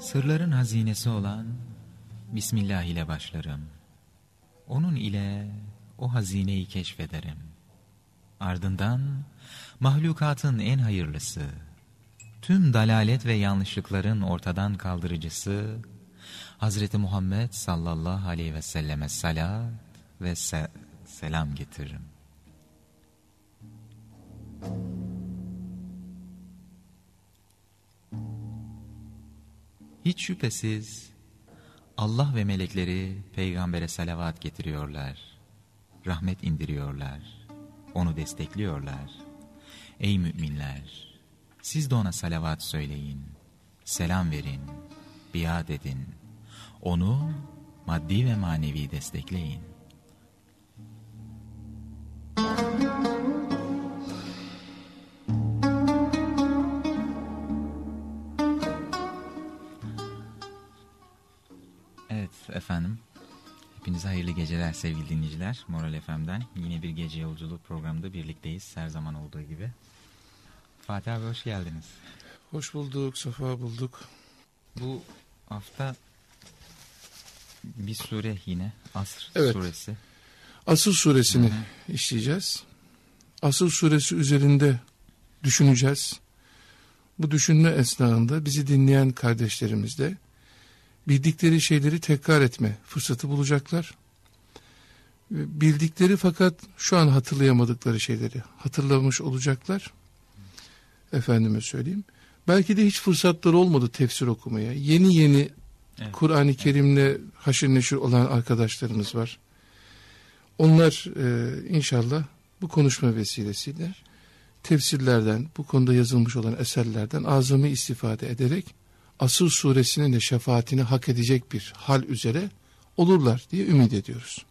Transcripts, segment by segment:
Sırların hazinesi olan Bismillah ile başlarım. Onun ile o hazineyi keşfederim. Ardından mahlukatın en hayırlısı, tüm dalalet ve yanlışlıkların ortadan kaldırıcısı Hazreti Muhammed sallallahu aleyhi ve selleme salat ve selam getiririm. Hiç şüphesiz Allah ve melekleri peygambere salavat getiriyorlar, rahmet indiriyorlar, onu destekliyorlar. Ey müminler! Siz de ona salavat söyleyin, selam verin, biat edin. Onu maddi ve manevi destekleyin. Evet efendim, hepinize hayırlı geceler sevgili dinleyiciler. Moral FM'den yine bir gece yolculuğu programında birlikteyiz her zaman olduğu gibi. Fatih abi hoş geldiniz. Hoş bulduk, sefa bulduk. Bu hafta bir sure yine, Asr suresi. Asr suresini işleyeceğiz. Asr suresi üzerinde düşüneceğiz. Bu düşünme esnasında bizi dinleyen kardeşlerimiz de bildikleri şeyleri tekrar etme fırsatı bulacaklar. Bildikleri fakat şu an hatırlayamadıkları şeyleri hatırlamış olacaklar. Efendime söyleyeyim. Belki de hiç fırsatları olmadı tefsir okumaya. Yeni evet. Kur'an-ı Kerim'le haşır neşir olan arkadaşlarımız var. Onlar inşallah bu konuşma vesilesiyle tefsirlerden, bu konuda yazılmış olan eserlerden azami istifade ederek Asr suresinin de şefaatini hak edecek bir hal üzere olurlar diye ümit ediyoruz.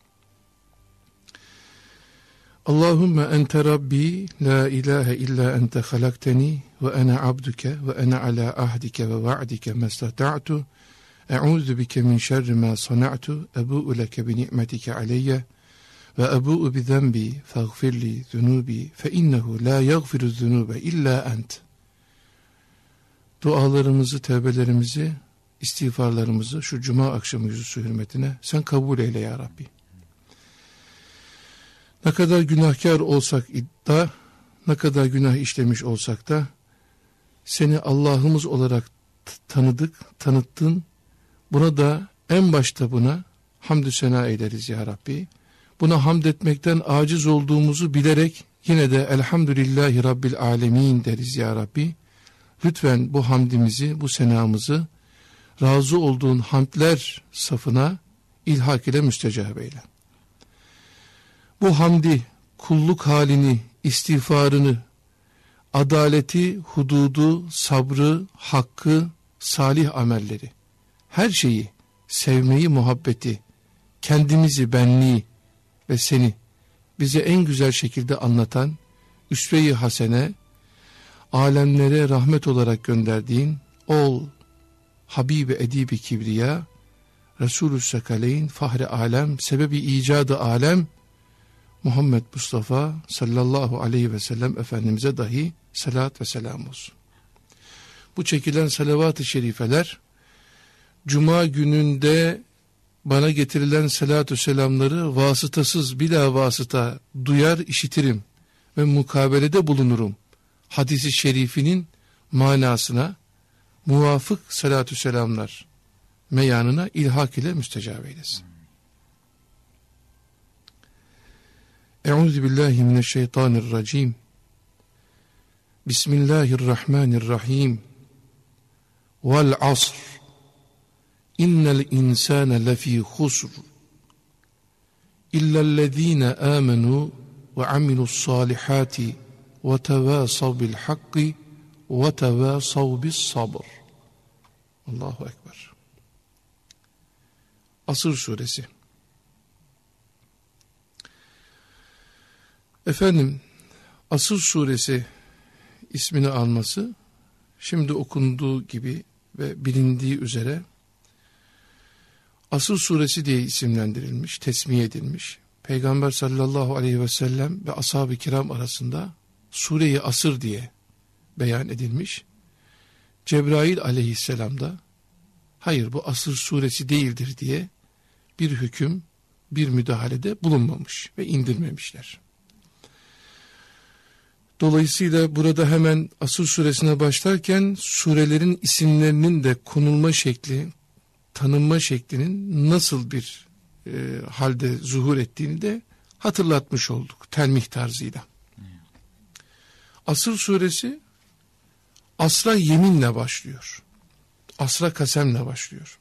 Allahümme ente Rabbi la ilahe illa ente halakteni ve ene abduke ve ene ala ahdike ve va'dike mestata'tu e'udhu bike min şerri ma sana'tu ebu'u leke bi ni'metike aleyye ve ebu'u bi zenbi faghfirli zunubi fe innehu la yaghfiru zunube illa ent. Dualarımızı, tevbelerimizi, istiğfarlarımızı şu cuma akşamı yüzüsü hürmetine sen kabul eyle ya Rabbi. Ne kadar günahkar olsak da, ne kadar günah işlemiş olsak da seni Allah'ımız olarak tanıttın. Buna da en başta buna hamdü sena eyleriz ya Rabbi. Buna hamd etmekten aciz olduğumuzu bilerek yine de elhamdülillahi Rabbil alemin deriz ya Rabbi. Lütfen bu hamdimizi, bu senamızı razı olduğun hamdler safına ilhak ile müstecab eyle. Bu hamdi, kulluk halini, istiğfarını, adaleti, hududu, sabrı, hakkı, salih amelleri, her şeyi, sevmeyi, muhabbeti, kendimizi, benliği ve seni bize en güzel şekilde anlatan üsve-i hasene, alemlere rahmet olarak gönderdiğin ol Habibi Edibi Kibriya, Resulü Sekaleyn, Fahri Alem, sebebi icadı alem, Muhammed Mustafa sallallahu aleyhi ve sellem Efendimiz'e dahi salat ve selam olsun. Bu çekilen salavat-ı şerifeler, Cuma gününde bana getirilen salatü selamları vasıtasız, bila vasıta duyar, işitirim ve mukabelede bulunurum. Hadis-i şerifinin manasına muvafık salatü selamlar meyanına ilhak ile müstecab eylesin. Euzubillahimineşşeytanirracim. Bismillahirrahmanirrahim. Vel asr. İnnel insane lefî husr. İllellezîne âmenû ve amilussâlihâti ve tevâsav bil hakki ve tevâsav bis sabr. Allahu Ekber. Asr suresi. Efendim, Asr suresi ismini alması şimdi okunduğu gibi ve bilindiği üzere Asr suresi diye isimlendirilmiş, tesmiye edilmiş. Peygamber sallallahu aleyhi ve sellem ve ashab-ı kiram arasında Sure-i Asr diye beyan edilmiş. Cebrail aleyhisselam da hayır bu Asır suresi değildir diye bir hüküm, bir müdahalede bulunmamış ve indirmemişler. Dolayısıyla burada hemen Asır suresine başlarken surelerin isimlerinin de konulma şekli, tanınma şeklinin nasıl bir halde zuhur ettiğini de hatırlatmış olduk telmih tarzıyla. Asır suresi asra yeminle başlıyor. Asra kasemle başlıyor.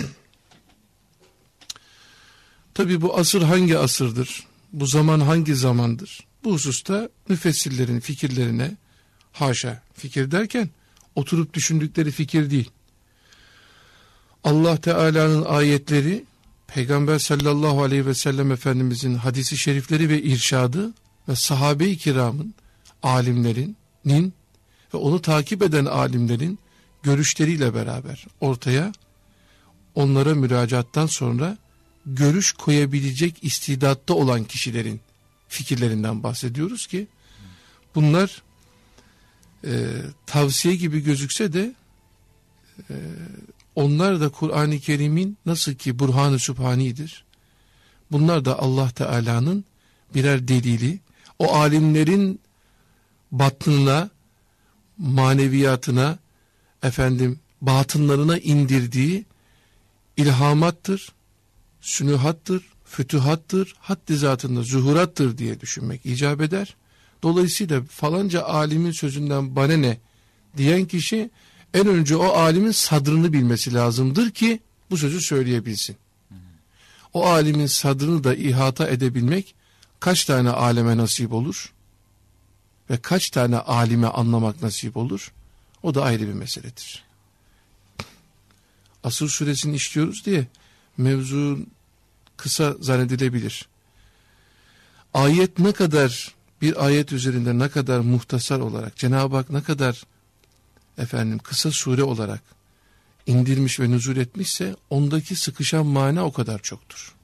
Tabi bu asır hangi asırdır? Bu zaman hangi zamandır? Bu hususta müfessirlerin fikirlerine, haşa fikir derken oturup düşündükleri fikir değil. Allah Teala'nın ayetleri, Peygamber sallallahu aleyhi ve sellem Efendimizin hadisi şerifleri ve irşadı ve sahabe-i kiramın, alimlerinin ve onu takip eden alimlerin görüşleriyle beraber ortaya, onlara müracaattan sonra görüş koyabilecek istidatta olan kişilerin fikirlerinden bahsediyoruz ki bunlar tavsiye gibi gözükse de onlar da Kur'an-ı Kerim'in nasıl ki Burhan-ı Sübhani'dir. Bunlar da Allah Teala'nın birer delili, o alimlerin batnına, maneviyatına, batınlarına indirdiği ilhamattır, sünuhattır, fütuhattır, haddi zatında zuhurattır diye düşünmek icap eder. Dolayısıyla falanca alimin sözünden bana ne diyen kişi en önce o alimin sadrını bilmesi lazımdır ki bu sözü söyleyebilsin. O alimin sadrını da ihata edebilmek kaç tane aleme nasip olur ve kaç tane alime anlamak nasip olur, o da ayrı bir meseledir. Asır suresini işliyoruz diye mevzu kısa zannedilebilir. Ayet ne kadar, bir ayet üzerinde ne kadar muhtasar olarak, Cenab-ı Hak ne kadar kısa sure olarak indirmiş ve nüzul etmişse ondaki sıkışan mana o kadar çoktur.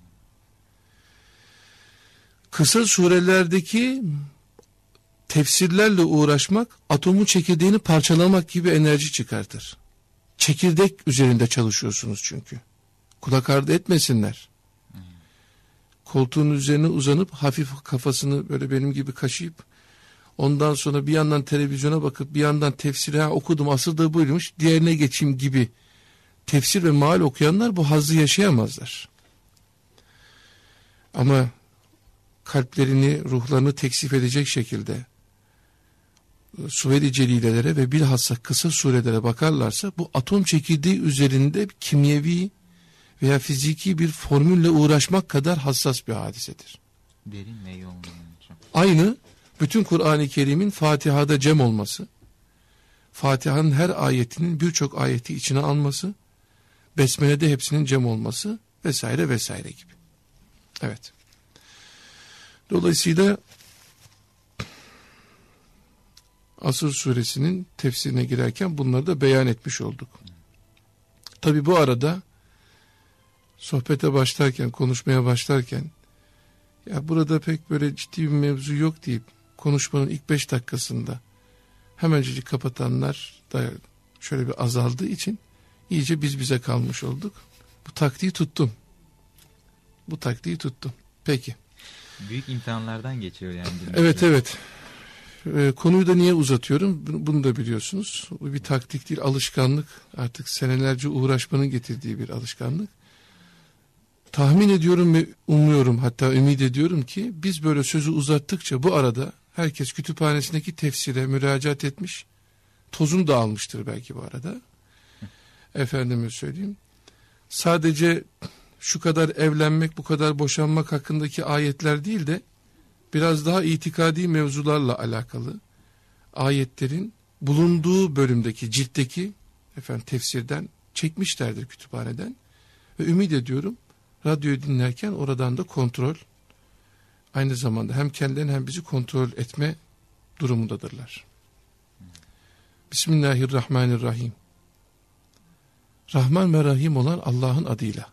Kısa surelerdeki tefsirlerle uğraşmak atomun çekirdeğini parçalamak gibi enerji çıkartır. Çekirdek üzerinde çalışıyorsunuz çünkü. Kulak ardı etmesinler. Koltuğun üzerine uzanıp hafif kafasını böyle benim gibi kaşıyıp ondan sonra bir yandan televizyona bakıp bir yandan tefsiri okudum asıl da buymuş diğerine geçeyim gibi tefsir ve meal okuyanlar bu hazzı yaşayamazlar. Ama kalplerini, ruhlarını teksif edecek şekilde Suveri celilelere ve bilhassa kısa surelere bakarlarsa bu atom çekirdeği üzerinde kimyevi veya fiziki bir formülle uğraşmak kadar hassas bir hadisedir. Derin ve yoğun. Aynı bütün Kur'an-ı Kerim'in Fatiha'da cem olması, Fatiha'nın her ayetinin birçok ayeti içine alması, Besmele'de hepsinin cem olması vesaire vesaire gibi. Evet. Dolayısıyla Asır suresinin tefsirine girerken bunları da beyan etmiş olduk. Tabi bu arada sohbete başlarken, konuşmaya başlarken ya burada pek böyle ciddi bir mevzu yok deyip konuşmanın ilk 5 dakikasında hemencecik kapatanlar da şöyle bir azaldığı için iyice biz bize kalmış olduk. Bu taktiği tuttum. Peki. Büyük imtihanlardan geçiyor yani. Evet. Konuyu da niye uzatıyorum? Bunu da biliyorsunuz. Bu bir taktik değil, alışkanlık. Artık senelerce uğraşmanın getirdiği bir alışkanlık. Tahmin ediyorum ve umuyorum, hatta ümit ediyorum ki biz böyle sözü uzattıkça bu arada herkes kütüphanesindeki tefsire müracaat etmiş. Tozunu da almıştır belki bu arada. Efendime söyleyeyim. Sadece şu kadar evlenmek, bu kadar boşanmak hakkındaki ayetler değil de biraz daha itikadi mevzularla alakalı ayetlerin bulunduğu bölümdeki, ciltteki tefsirden çekmişlerdir kütüphaneden. Ve ümit ediyorum radyoyu dinlerken oradan da kontrol, aynı zamanda hem kendilerini hem bizi kontrol etme durumundadırlar. Bismillahirrahmanirrahim. Rahman ve Rahim olan Allah'ın adıyla.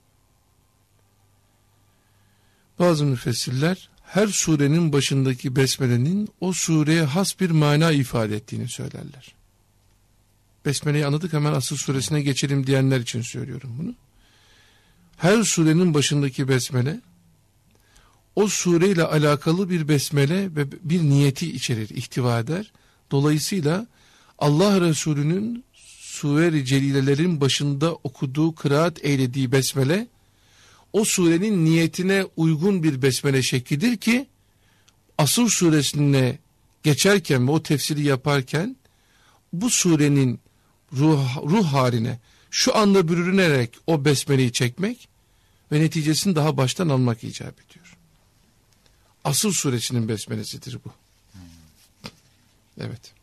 Bazı müfessirler her surenin başındaki besmelenin o sureye has bir mana ifade ettiğini söylerler. Besmele'yi anladık, hemen Asr suresine geçelim diyenler için söylüyorum bunu. Her surenin başındaki besmele, o sureyle alakalı bir besmele ve bir niyeti içerir, ihtiva eder. Dolayısıyla Allah Resulü'nün Sure-i Celilelerin başında okuduğu, kıraat eylediği besmele, o surenin niyetine uygun bir besmele şeklidir ki, Asr suresine geçerken ve o tefsiri yaparken, bu surenin ruh haline şu anda bürünerek o besmeleyi çekmek ve neticesini daha baştan almak icap ediyor. Asr suresinin besmelesidir bu. Evet.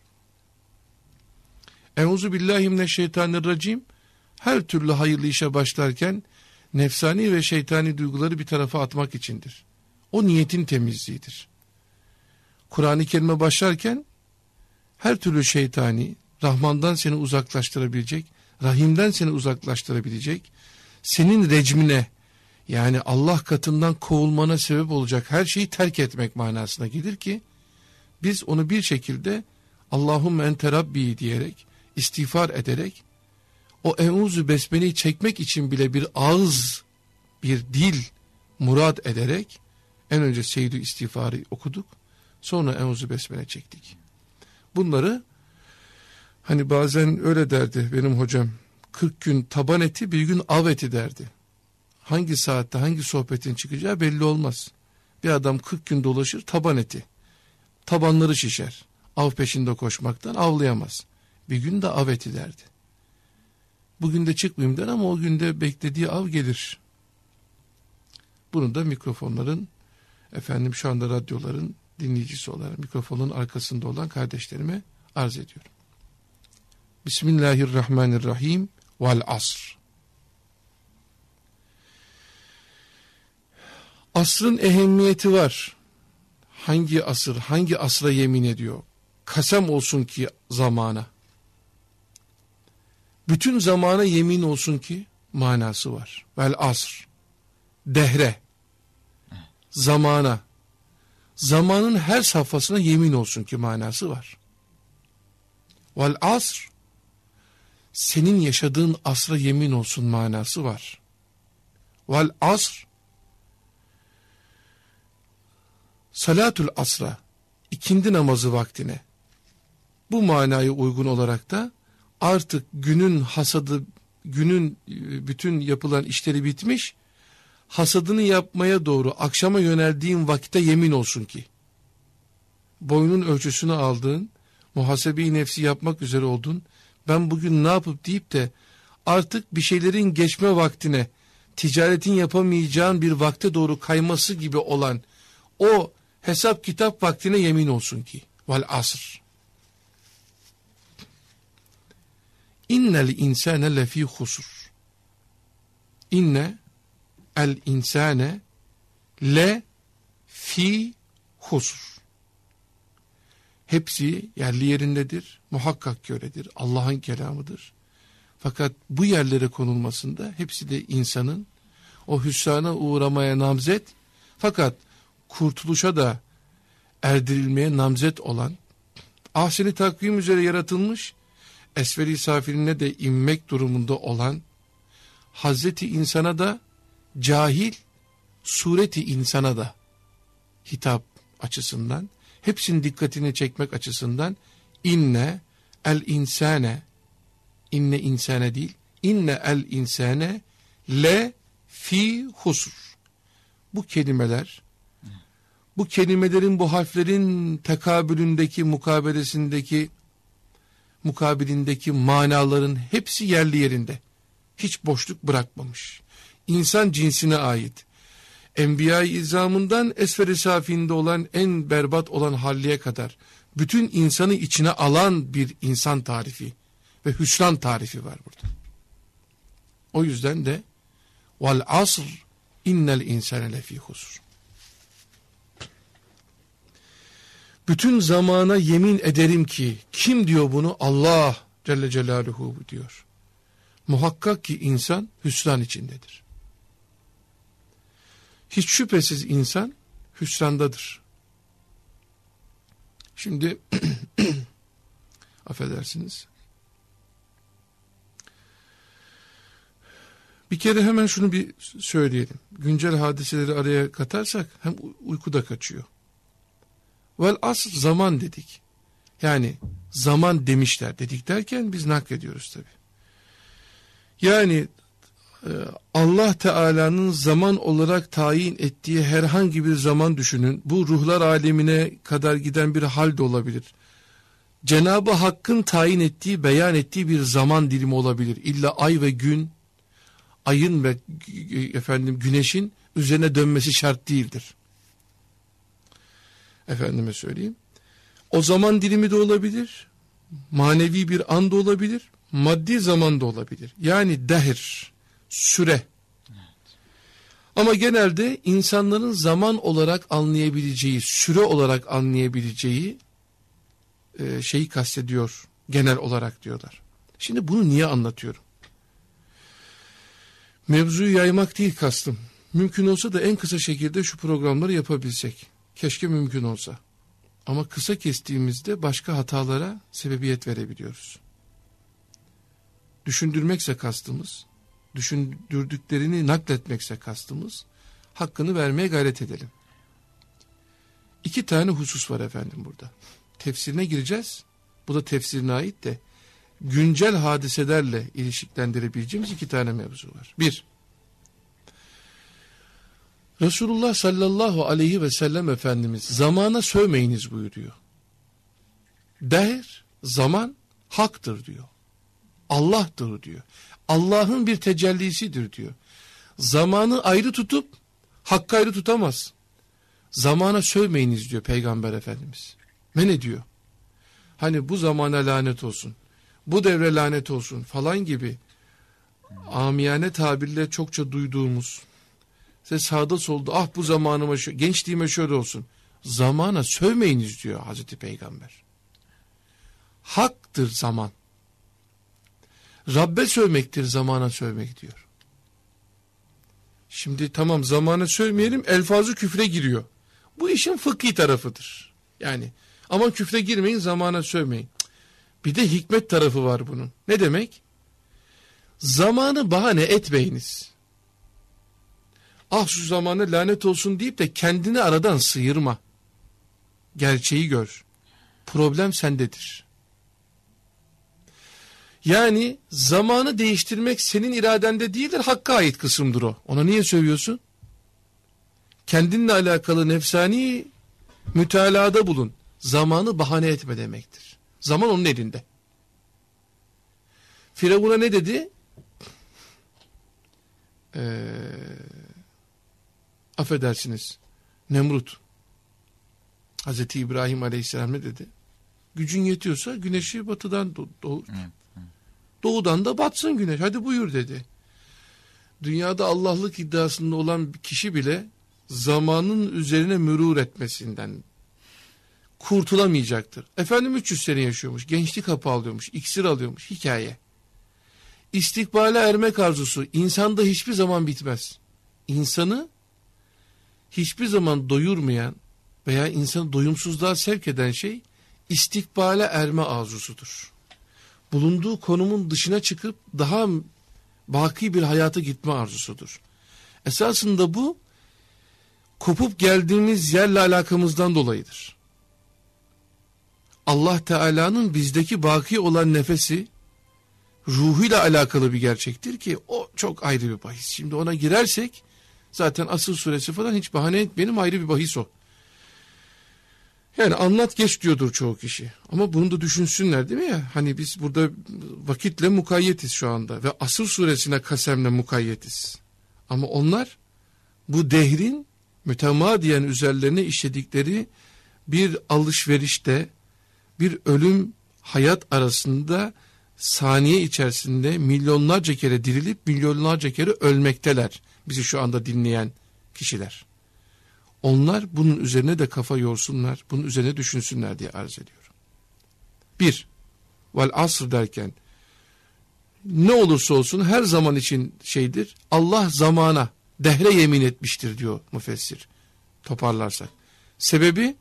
Euzubillahimineşşeytanirracim, her türlü hayırlı işe başlarken nefsani ve şeytani duyguları bir tarafa atmak içindir. O niyetin temizliğidir. Kur'an-ı Kerim'e başlarken her türlü şeytani, Rahman'dan seni uzaklaştırabilecek, Rahim'den seni uzaklaştırabilecek, senin recmine, yani Allah katından kovulmana sebep olacak her şeyi terk etmek manasına gelir ki, biz onu bir şekilde Allahümme ente Rabbi diyerek, istiğfar ederek, o Eûzü Besmele'yi çekmek için bile bir ağız, bir dil murad ederek, en önce Seyyid-i İstiğfar'ı okuduk, sonra Eûzü Besmele çektik. Bunları, hani bazen öyle derdi benim hocam, 40 gün taban eti, bir gün av eti derdi. Hangi saatte hangi sohbetin çıkacağı belli olmaz. Bir adam 40 gün dolaşır, taban eti. Tabanları şişer. Av peşinde koşmaktan avlayamaz. Bir gün de av eti derdi. Bugün de çıkmayayım der ama o günde beklediği av gelir. Bunu da mikrofonların, şu anda radyoların dinleyicisi olarak mikrofonun arkasında olan kardeşlerime arz ediyorum. Bismillahirrahmanirrahim. Vel asr. Asrın ehemmiyeti var. Hangi asır, hangi asra yemin ediyor? Kasem olsun ki zamana. Bütün zamana yemin olsun ki manası var. Vel asr. Dehre. Zamana. Zamanın her safhasına yemin olsun ki manası var. Vel asr. Senin yaşadığın asra yemin olsun manası var. Vel asr. Salatül asra, ikindi namazı vaktine. Bu manaya uygun olarak da artık günün hasadı, günün bütün yapılan işleri bitmiş, hasadını yapmaya doğru akşama yöneldiğin vakitte yemin olsun ki, boyunun ölçüsünü aldığın, muhasebe-i nefsi yapmak üzere oldun, ben bugün ne yapıp deyip de artık bir şeylerin geçme vaktine, ticaretin yapamayacağın bir vakte doğru kayması gibi olan o hesap kitap vaktine yemin olsun ki. Vel asr. İnnel insane lefî husur. İnne el insane le fi husur. Hepsi yerli yerindedir. Muhakkak ki öyledir. Allah'ın kelamıdır. Fakat bu yerlere konulmasında hepsi de insanın o hüsrana uğramaya namzet, fakat kurtuluşa da erdirilmeye namzet olan, ahseni takvim üzere yaratılmış, esferi safiline de inmek durumunda olan, Hazreti insana da cahil, sureti insana da hitap açısından, hepsinin dikkatini çekmek açısından, inne el insane, inne insane değil, inne el insane le fi husur. Bu kelimeler, bu kelimelerin, bu harflerin tekabülündeki, mukabilindeki manaların hepsi yerli yerinde. Hiç boşluk bırakmamış. İnsan cinsine ait. Enbiya-i İzamından esfer-i safinde olan, en berbat olan halliye kadar bütün insanı içine alan bir insan tarifi ve hüsran tarifi var burada. O yüzden de vel asr innel insane lefî husr. Bütün zamana yemin ederim ki, kim diyor bunu? Allah Celle Celaluhu diyor. Muhakkak ki insan hüsran içindedir. Hiç şüphesiz insan hüsrandadır. Şimdi affedersiniz. Bir kere hemen şunu bir söyleyelim. Güncel hadiseleri araya katarsak hem uyku da kaçıyor. Vel asr, zaman dedik. Yani zaman demişler dedik derken biz naklediyoruz tabi. Yani Allah Teala'nın zaman olarak tayin ettiği herhangi bir zaman düşünün. Bu ruhlar alemine kadar giden bir hal de olabilir. Cenab-ı Hakk'ın tayin ettiği, beyan ettiği bir zaman dilimi olabilir. İlla ay ve gün, ayın ve güneşin üzerine dönmesi şart değildir. Efendime söyleyeyim. O zaman dilimi de olabilir. Manevi bir an da olabilir. Maddi zaman da olabilir. Yani dehir, süre. Evet. Ama genelde insanların zaman olarak anlayabileceği, süre olarak anlayabileceği şeyi kastediyor. Genel olarak diyorlar. Şimdi bunu niye anlatıyorum? Mevzuyu yaymak değil kastım. Mümkün olsa da en kısa şekilde şu programları yapabilsek. Keşke mümkün olsa. Ama kısa kestiğimizde başka hatalara sebebiyet verebiliyoruz. Düşündürmekse kastımız, düşündürdüklerini nakletmekse kastımız, hakkını vermeye gayret edelim. 2 tane husus var efendim burada. Tefsirine gireceğiz. Bu da tefsirine ait de güncel hadiselerle ilişkilendirebileceğimiz 2 tane mevzu var. 1. Resulullah sallallahu aleyhi ve sellem Efendimiz zamana sövmeyiniz buyuruyor. Dehr, zaman haktır diyor. Allah'tır diyor. Allah'ın bir tecellisidir diyor. Zamanı ayrı tutup hakkı ayrı tutamaz. Zamana sövmeyiniz diyor Peygamber Efendimiz. Men ediyor. Hani bu zamana lanet olsun, bu devre lanet olsun falan gibi amiyane tabirle çokça duyduğumuz, size sağda solda ah bu zamanıma gençliğime şöyle olsun. Zamana sövmeyiniz diyor Hazreti Peygamber. Haktır zaman. Rabbe sövmektir zamana sövmek diyor. Şimdi tamam zamana sövmeyelim, elfazı küfre giriyor. Bu işin fıkhi tarafıdır. Yani aman küfre girmeyin, zamana sövmeyin. Bir de hikmet tarafı var bunun. Ne demek? Zamanı bahane etmeyiniz. Ah şu zamana lanet olsun deyip de kendini aradan sıyırma. Gerçeği gör. Problem sendedir. Yani zamanı değiştirmek senin iradende değildir, Hakk'a ait kısımdır o. Ona niye sövüyorsun? Kendinle alakalı nefsani mütalada bulun. Zamanı bahane etme demektir. Zaman onun elinde. Firavun'a ne dedi? Affedersiniz, Nemrut. Hazreti İbrahim Aleyhisselam ne dedi? Gücün yetiyorsa güneşi batıdan doğur. Doğudan da batsın güneş. Hadi buyur dedi. Dünyada Allah'lık iddiasında olan bir kişi bile zamanın üzerine mürur etmesinden kurtulamayacaktır. Efendim 300 sene yaşıyormuş. Gençlik hapı alıyormuş. İksir alıyormuş. Hikaye. İstikbale ermek arzusu insanda hiçbir zaman bitmez. İnsanı hiçbir zaman doyurmayan veya insanı doyumsuzluğa sevk eden şey istikbale erme arzusudur. Bulunduğu konumun dışına çıkıp daha baki bir hayata gitme arzusudur. Esasında bu kopup geldiğimiz yerle alakamızdan dolayıdır. Allah Teala'nın bizdeki baki olan nefesi ruhuyla alakalı bir gerçektir ki o çok ayrı bir bahis. Şimdi ona girersek zaten Asır suresi falan hiç bahane etmeyelim, ayrı bir bahis o. Yani anlat geç diyordur çoğu kişi. Ama bunu da düşünsünler değil mi ya? Hani biz burada vakitle mukayyetiz şu anda ve Asır suresine kasemle mukayyetiz. Ama onlar bu dehrin mütemadiyen üzerlerine işledikleri bir alışverişte, bir ölüm hayat arasında saniye içerisinde milyonlarca kere dirilip milyonlarca kere ölmekteler. Bizi şu anda dinleyen kişiler. Onlar bunun üzerine de kafa yorsunlar, bunun üzerine düşünsünler diye arz ediyorum. 1. Vel asr derken ne olursa olsun her zaman için şeydir. Allah zamana, dehre yemin etmiştir diyor müfessir. Toparlarsak. Sebebi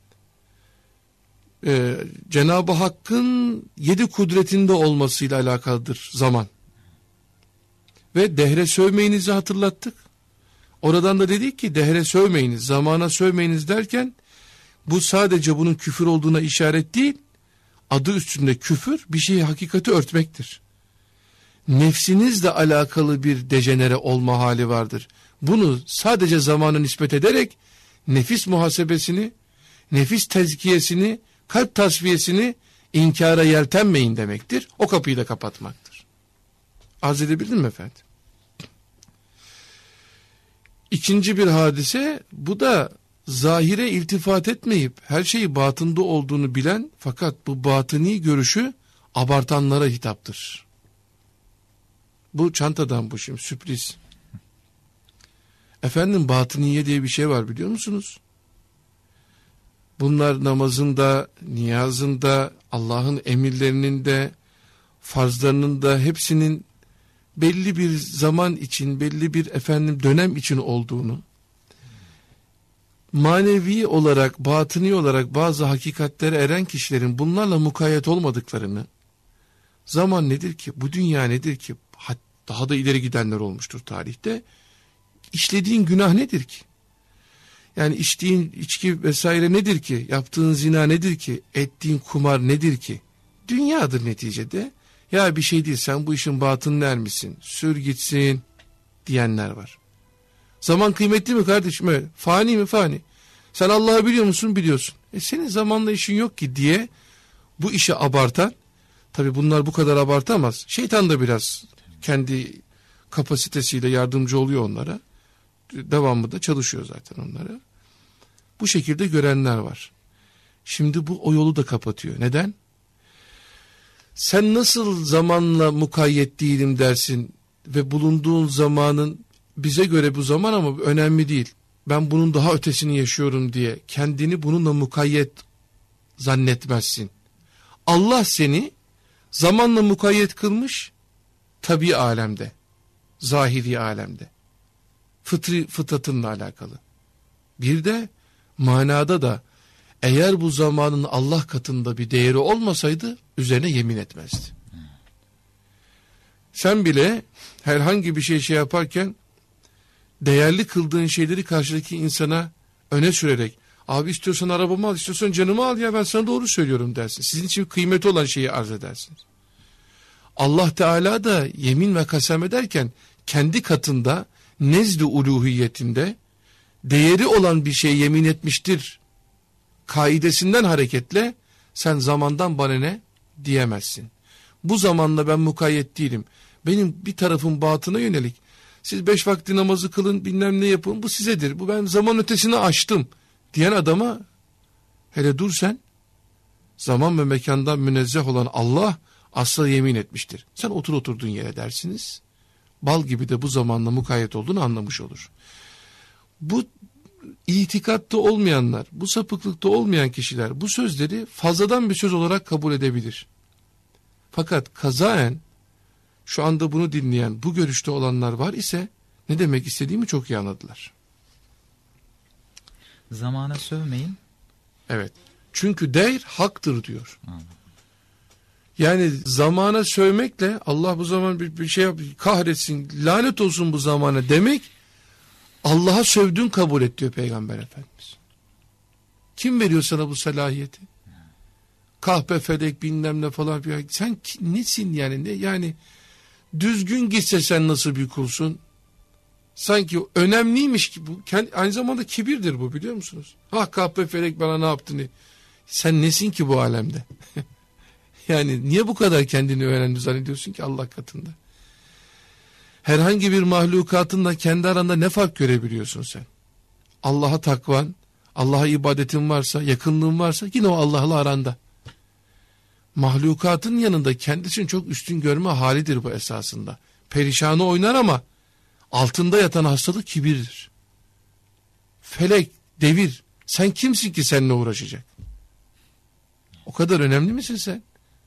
Cenab-ı Hakk'ın 7 kudretinde olmasıyla alakalıdır zaman. Ve dehre sövmeyinizi hatırlattık. Oradan da dedik ki dehre sövmeyiniz, zamana sövmeyiniz derken bu sadece bunun küfür olduğuna işaret değil, adı üstünde küfür bir şeyi hakikati örtmektir. Nefsinizle alakalı bir dejenere olma hali vardır. Bunu sadece zamana nispet ederek nefis muhasebesini, nefis tezkiyesini, kalp tasfiyesini inkara yeltenmeyin demektir. O kapıyı da kapatmaktır. Arz edebildim mi efendim? İkinci bir hadise, bu da zahire iltifat etmeyip her şeyi batında olduğunu bilen fakat bu batıni görüşü abartanlara hitaptır. Bu çantadan bu şimdi sürpriz. Efendim batıniye diye bir şey var biliyor musunuz? Bunlar namazında, niyazında, Allah'ın emirlerinin de, farzlarının da hepsinin belli bir zaman için, belli bir dönem için olduğunu, manevi olarak, batıni olarak bazı hakikatlere eren kişilerin bunlarla mukayyet olmadıklarını, zaman nedir ki, bu dünya nedir ki, daha da ileri gidenler olmuştur tarihte, işlediğin günah nedir ki? Yani içtiğin içki vesaire nedir ki? Yaptığın zina nedir ki? Ettiğin kumar nedir ki? Dünyadır neticede. Ya bir şey değil, sen bu işin batınına ermişsin, sür gitsin diyenler var. Zaman kıymetli mi kardeşim? Evet. Fani mi? Fani. Sen Allah'ı biliyor musun? Biliyorsun. Senin zamanla işin yok ki diye bu işi abartan, tabi bunlar bu kadar abartamaz. Şeytan da biraz kendi kapasitesiyle yardımcı oluyor onlara. Devamlı da çalışıyor zaten onlara. Bu şekilde görenler var. Şimdi bu o yolu da kapatıyor. Neden? Sen nasıl zamanla mukayyet değilim dersin ve bulunduğun zamanın bize göre bu zaman ama önemli değil. Ben bunun daha ötesini yaşıyorum diye kendini bununla mukayyet zannetmezsin. Allah seni zamanla mukayyet kılmış tabii alemde, zahiri alemde, fıtratınla alakalı. Bir de manada da eğer bu zamanın Allah katında bir değeri olmasaydı üzerine yemin etmezdi. Sen bile herhangi bir şey yaparken değerli kıldığın şeyleri karşıdaki insana öne sürerek abi istiyorsan arabamı al, istiyorsan canımı al, ya ben sana doğru söylüyorum dersin. Sizin için kıymeti olan şeyi arz edersiniz. Allah Teala da yemin ve kasem ederken kendi katında nezd-i uluhiyetinde değeri olan bir şeye yemin etmiştir kaidesinden hareketle sen zamandan bana ne diyemezsin. Bu zamanla ben mukayyet değilim. Benim bir tarafım batına yönelik. Siz 5 vakti namazı kılın, bilmem ne yapın, bu sizedir. Bu ben zaman ötesini aştım diyen adama hele dur sen, zaman ve mekandan münezzeh olan Allah asla yemin etmiştir. Sen oturduğun yere dersiniz. Bal gibi de bu zamanla mukayyet olduğunu anlamış olur. Bu itikatta olmayanlar, bu sapıklıkta olmayan kişiler bu sözleri fazladan bir söz olarak kabul edebilir. Fakat kazaen şu anda bunu dinleyen, bu görüşte olanlar var ise ne demek istediğimi çok iyi anladılar. Zamana sövmeyin. Evet. Çünkü devir haktır diyor. Anladım. Yani zamana sövmekle Allah bu zaman bir şey yap, kahretsin, lanet olsun bu zamana demek, Allah'a sövdüğün kabul et diyor Peygamber Efendimiz. Kim veriyor sana bu salahiyeti? Kahpe felek bilmem ne falan. Sen nesin yani? Yani düzgün gitse sen nasıl bir kulsun? Sanki önemliymiş ki bu. Aynı zamanda kibirdir bu, biliyor musunuz? Kahpe felek bana ne yaptı? Sen nesin ki bu alemde? Yani niye bu kadar kendini önemli zannediyorsun ki Allah katında? Herhangi bir mahlukatınla kendi aranda ne fark görebiliyorsun sen? Allah'a takvan, Allah'a ibadetin varsa, yakınlığın varsa yine o Allah'la aranda. Mahlukatın yanında kendisini çok üstün görme halidir bu esasında. Perişanı oynar ama altında yatan hastalık kibirdir. Felek, devir, sen kimsin ki seninle uğraşacak? O kadar önemli misin sen?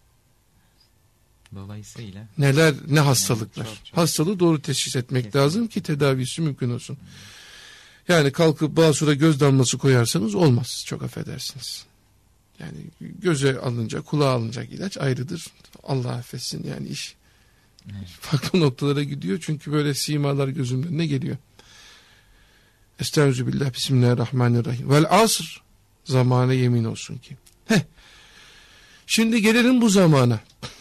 Dolayısıyla ne hastalıklar. Yani çok. Hastalığı doğru teşhis etmek lazım ki tedavisi mümkün olsun. Yani kalkıp basura göz damlası koyarsanız olmaz. Çok affedersiniz. Yani göze alınacak, kulağa alınacak ilaç ayrıdır. Allah affetsin yani iş Farklı noktalara gidiyor çünkü böyle simalar gözümün önüne geliyor. Estağfirullah, bismillahirrahmanirrahim. Vel asr, zamana yemin olsun ki. Şimdi gelelim bu zamana.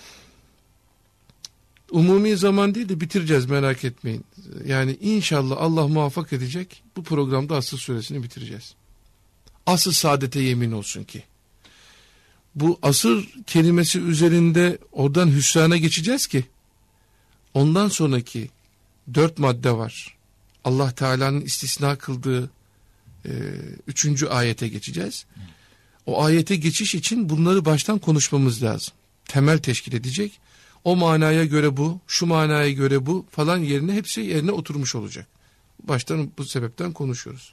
Umumi zaman değil de bitireceğiz, merak etmeyin. Yani inşallah Allah muvaffak edecek, bu programda Asr suresini bitireceğiz. Asr saadete yemin olsun ki. Bu asır kelimesi üzerinde oradan hüsrana geçeceğiz ki ondan sonraki 4 madde var. Allah Teala'nın istisna kıldığı 3. ayete geçeceğiz. O ayete geçiş için bunları baştan konuşmamız lazım. Temel teşkil edecek. O manaya göre bu, şu manaya göre bu falan yerine hepsi yerine oturmuş olacak. Baştan bu sebepten konuşuyoruz.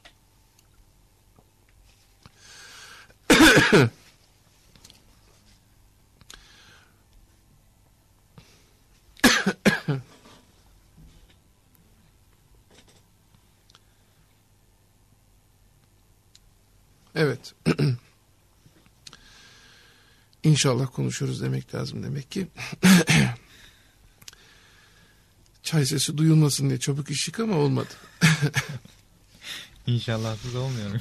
Evet. İnşallah konuşuyoruz demek lazım demek ki. Çay sesi duyulmasın diye çabuk işik ama olmadı. İnşallahsız olmuyor.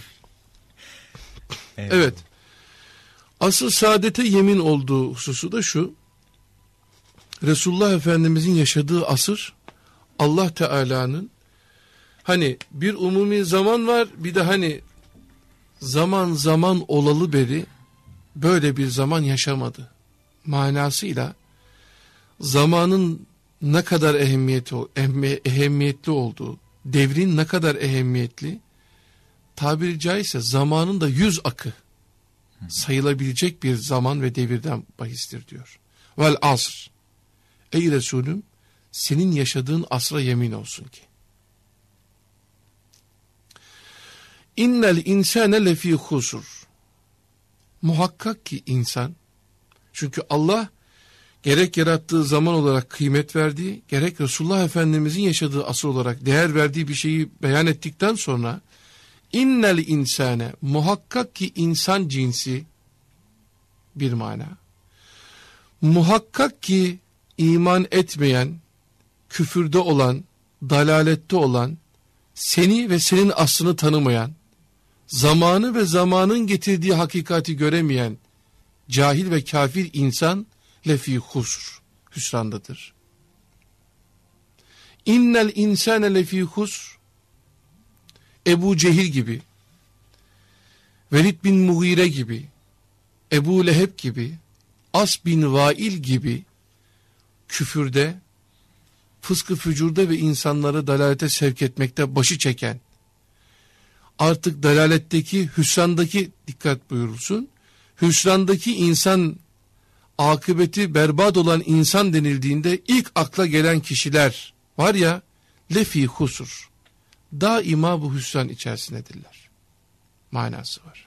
Evet. Asıl saadete yemin olduğu hususu da şu. Resulullah Efendimizin yaşadığı asır, Allah Teala'nın hani bir umumi zaman var, bir de hani zaman zaman olalı beri böyle bir zaman yaşamadı manasıyla zamanın ne kadar ehemmiyetli olduğu, devrin ne kadar ehemmiyetli, tabiri caizse zamanın da 100 akı sayılabilecek bir zaman ve devirden bahistir diyor. Vel asr, ey Resulüm, senin yaşadığın asra yemin olsun ki. İnnel insane lefî husur. Muhakkak ki insan, çünkü Allah gerek yarattığı zaman olarak kıymet verdiği, gerek Resulullah Efendimizin yaşadığı asır olarak değer verdiği bir şeyi beyan ettikten sonra, innel insane, muhakkak ki insan cinsi bir mana, muhakkak ki iman etmeyen, küfürde olan, dalalette olan, seni ve senin aslını tanımayan, zamanı ve zamanın getirdiği hakikati göremeyen cahil ve kafir insan lefî husr, hüsrandadır. İnnel insâne lefî husr, Ebu Cehil gibi, Velid bin Mughire gibi, Ebu Leheb gibi, As bin Vail gibi küfürde, fıskı fücurda ve insanları dalalete sevk etmekte başı çeken, artık dalaletteki, hüsrandaki, dikkat buyurulsun, hüsrandaki insan, akıbeti berbat olan insan denildiğinde ilk akla gelen kişiler var ya, lefî husur, daima bu hüsran içerisindedirler manası var.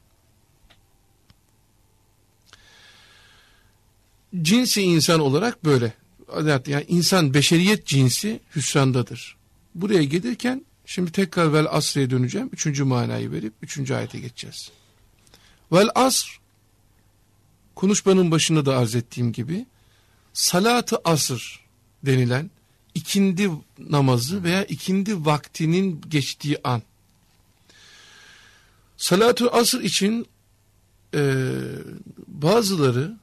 Cinsi insan olarak böyle, yani insan, beşeriyet cinsi hüsrandadır. Buraya gelirken şimdi tekrar vel asr'e döneceğim. 3. manayı verip 3. ayete geçeceğiz. Vel asr, konuşmanın başında da arz ettiğim gibi, salat-ı asr denilen ikindi namazı veya ikindi vaktinin geçtiği an. Salat-ı asr için bazıları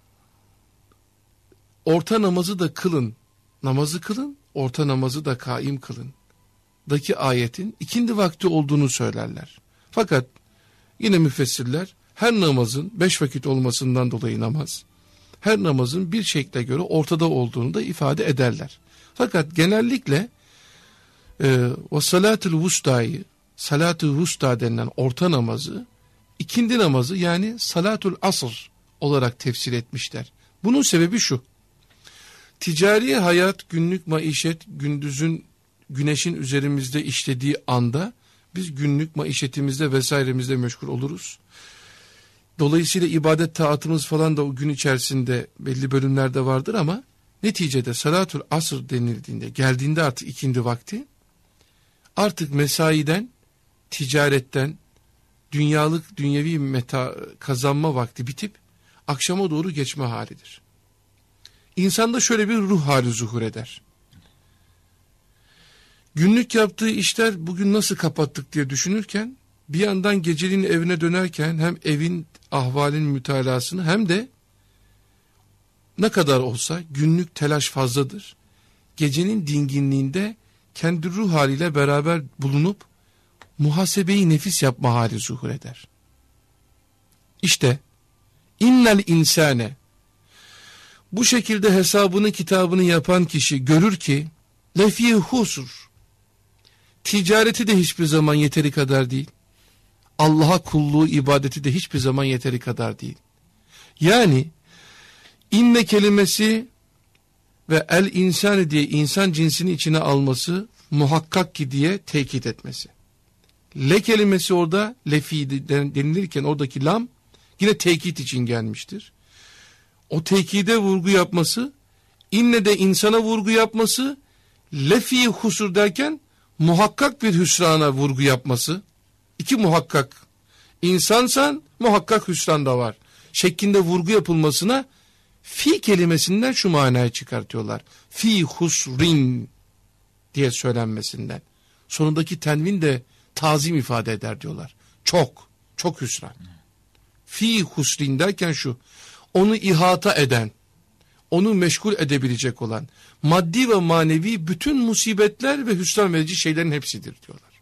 orta namazı da kılın, namazı kılın, orta namazı da kaim kılın daki ayetin ikindi vakti olduğunu söylerler. Fakat yine müfessirler her namazın 5 vakit olmasından dolayı namaz, her namazın bir şekle göre ortada olduğunu da ifade ederler. Fakat genellikle o salat-ül vusta'yı, salat-ül vusta denilen orta namazı, ikindi namazı yani salatül asr olarak tefsir etmişler. Bunun sebebi şu: ticari hayat, günlük maişet, güneşin üzerimizde işlediği anda biz günlük maişetimizde vesairemizde meşgul oluruz. Dolayısıyla ibadet taatımız falan da o gün içerisinde belli bölümlerde vardır ama neticede salatül asr denildiğinde, geldiğinde artık ikindi vakti, artık mesaiden, ticaretten, dünyevi meta kazanma vakti bitip akşama doğru geçme halidir. İnsanda şöyle bir ruh hali zuhur eder. Günlük yaptığı işler bugün nasıl kapattık diye düşünürken bir yandan geceliğin evine dönerken hem evin ahvalin mütalasını hem de ne kadar olsa günlük telaş fazladır. Gecenin dinginliğinde kendi ruh haliyle beraber bulunup muhasebeyi nefis yapma hali zuhur eder. İşte innel insane, bu şekilde hesabını kitabını yapan kişi görür ki lefî husur, ticareti de hiçbir zaman yeteri kadar değil. Allah'a kulluğu, ibadeti de hiçbir zaman yeteri kadar değil. Yani inne kelimesi ve el insani diye insan cinsini içine alması muhakkak ki diye tekit etmesi. Le kelimesi orada lefi denilirken oradaki lam yine tekit için gelmiştir. O tekide vurgu yapması, inne de insana vurgu yapması, lefi husur derken muhakkak bir hüsrana vurgu yapması. İki muhakkak. İnsansan muhakkak hüsran da var şeklinde vurgu yapılmasına fi kelimesinden şu manayı çıkartıyorlar. Fi husrin diye söylenmesinden. Sonundaki tenvin de tazim ifade eder diyorlar. Çok hüsran. Fi husrin derken şu, onu ihata eden, onu meşgul edebilecek olan maddi ve manevi bütün musibetler ve hüsran verici şeylerin hepsidir diyorlar.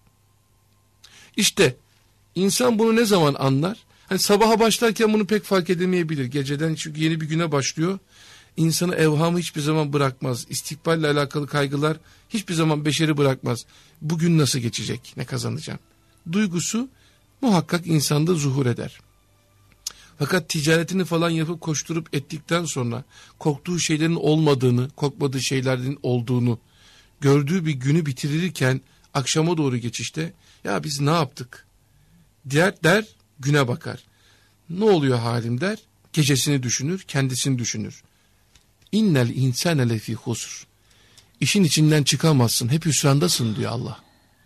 İşte insan bunu ne zaman anlar? Hani sabaha başlarken bunu pek fark edemeyebilir. Geceden çünkü yeni bir güne başlıyor. İnsanı evhamı hiçbir zaman bırakmaz. İstikballe alakalı kaygılar hiçbir zaman beşeri bırakmaz. Bugün nasıl geçecek? Ne kazanacağım? Duygusu muhakkak insanda zuhur eder. Fakat ticaretini falan yapıp koşturup ettikten sonra korktuğu şeylerin olmadığını, korkmadığı şeylerin olduğunu gördüğü bir günü bitirirken akşama doğru geçişte ya biz ne yaptık? Der güne bakar. Ne oluyor halim der, gecesini düşünür, kendisini düşünür. İnnel insane lefî husr. İşin içinden çıkamazsın, hep hüsrandasın diyor Allah.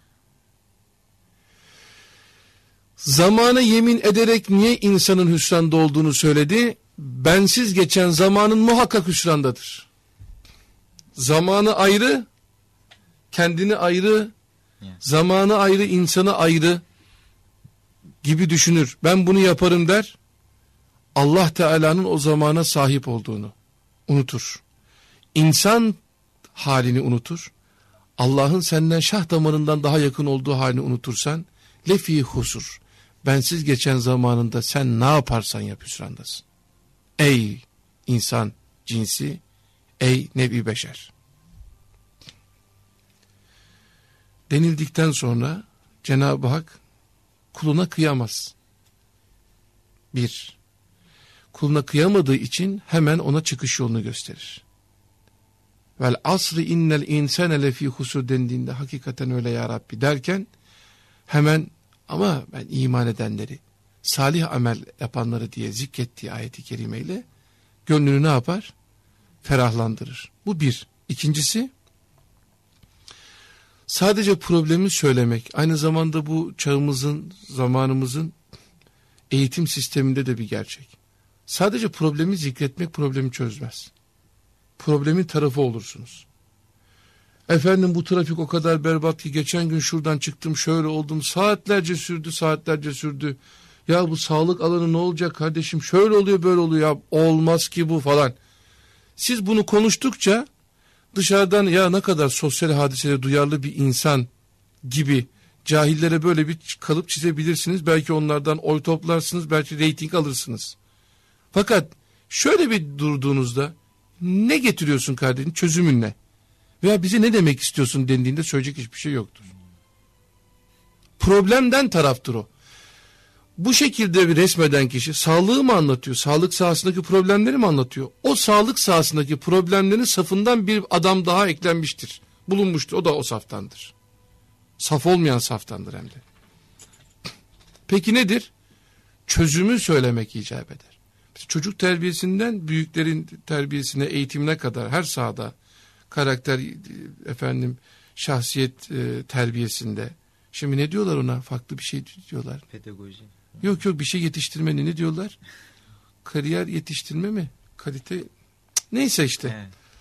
Zamana yemin ederek niye insanın hüsranda olduğunu söyledi? Bensiz geçen zamanın muhakkak hüsrandadır. Zamanı ayrı, kendini ayrı, zamanı ayrı, insanı ayrı gibi düşünür. Ben bunu yaparım der. Allah Teala'nın o zamana sahip olduğunu unutur. İnsan halini unutur. Allah'ın senden şah damarından daha yakın olduğu halini unutursan lefî husur. Bensiz geçen zamanında sen ne yaparsan yap hüsrandasın. Ey insan cinsi, ey nevi beşer. Denildikten sonra Cenab-ı Hak kuluna kıyamaz. Bir, kuluna kıyamadığı için hemen ona çıkış yolunu gösterir. Vel asri innel insane lefî husur dendiğinde hakikaten öyle ya Rabbi derken hemen ama ben iman edenleri, salih amel yapanları diye zikrettiği ayeti kerimeyle gönlünü ne yapar? Ferahlandırır. Bu bir. İkincisi, sadece problemi söylemek, aynı zamanda bu çağımızın, zamanımızın eğitim sisteminde de bir gerçek. Sadece problemi zikretmek problemi çözmez. Problemin tarafı olursunuz. Efendim bu trafik o kadar berbat ki geçen gün şuradan çıktım şöyle oldum, saatlerce sürdü. Ya bu sağlık alanı ne olacak kardeşim, şöyle oluyor böyle oluyor, ya olmaz ki bu falan. Siz bunu konuştukça dışarıdan ya ne kadar sosyal hadiselere duyarlı bir insan gibi cahillere böyle bir kalıp çizebilirsiniz. Belki onlardan oy toplarsınız, belki reyting alırsınız. Fakat şöyle bir durduğunuzda ne getiriyorsun kardeşim, çözümün ne? Veya bize ne demek istiyorsun dendiğinde söyleyecek hiçbir şey yoktur. Problemden taraftır o. Bu şekilde bir resmeden kişi sağlığı mı anlatıyor? Sağlık sahasındaki problemleri mi anlatıyor? O sağlık sahasındaki problemlerin safından bir adam daha eklenmiştir. Bulunmuştur. O da o saftandır. Saf olmayan saftandır hem de. Peki nedir? Çözümü söylemek icap eder. Çocuk terbiyesinden büyüklerin terbiyesine, eğitimine kadar her sahada karakter, şahsiyet terbiyesinde. Şimdi ne diyorlar ona? Farklı bir şey diyorlar. Pedagoji. Yok bir şey yetiştirme ne diyorlar? Kariyer yetiştirme mi? Kalite neyse işte.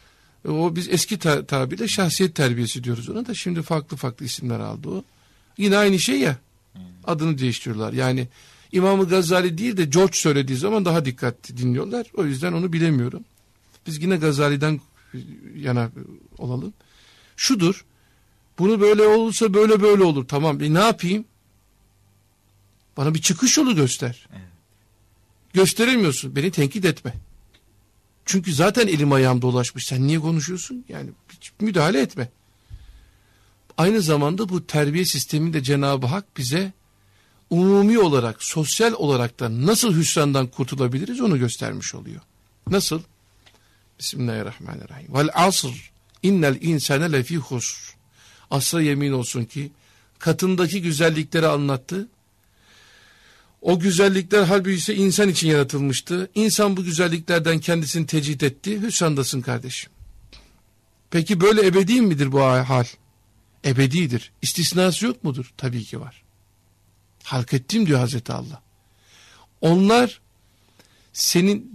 O biz eski tabirle şahsiyet terbiyesi diyoruz ona da, şimdi farklı isimler aldı o. Yine aynı şey ya. Adını değiştiriyorlar. Yani İmam-ı Gazali değil de George söylediği zaman daha dikkatli dinliyorlar. O yüzden onu bilemiyorum. Biz yine Gazali'den yana olalım. Şudur. Bunu böyle olursa böyle olur. Tamam. Ne yapayım? Bana bir çıkış yolu göster. Evet. Gösteremiyorsun. Beni tenkit etme. Çünkü zaten elim ayağım dolaşmış. Sen niye konuşuyorsun? Yani hiç müdahale etme. Aynı zamanda bu terbiye sisteminde Cenab-ı Hak bize umumi olarak, sosyal olarak da nasıl hüsrandan kurtulabiliriz onu göstermiş oluyor. Nasıl? Bismillahirrahmanirrahim. Vel asr innel insane lefî husr. Asra yemin olsun ki katındaki güzellikleri anlattı. O güzellikler halbuki ise insan için yaratılmıştı. İnsan bu güzelliklerden kendisini tecrit etti. Hüsrandasın kardeşim. Peki böyle ebedi midir bu hal? Ebedidir. İstisnası yok mudur? Tabii ki var. Halk ettim diyor Hazreti Allah. Onlar senin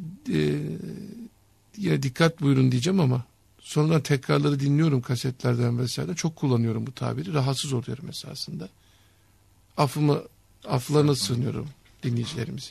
yine dikkat buyurun diyeceğim ama sonradan tekrarları dinliyorum kasetlerden vesaire. Çok kullanıyorum bu tabiri. Rahatsız oluyorum esasında. Aflarına sığınıyorum dinleyicilerimizi.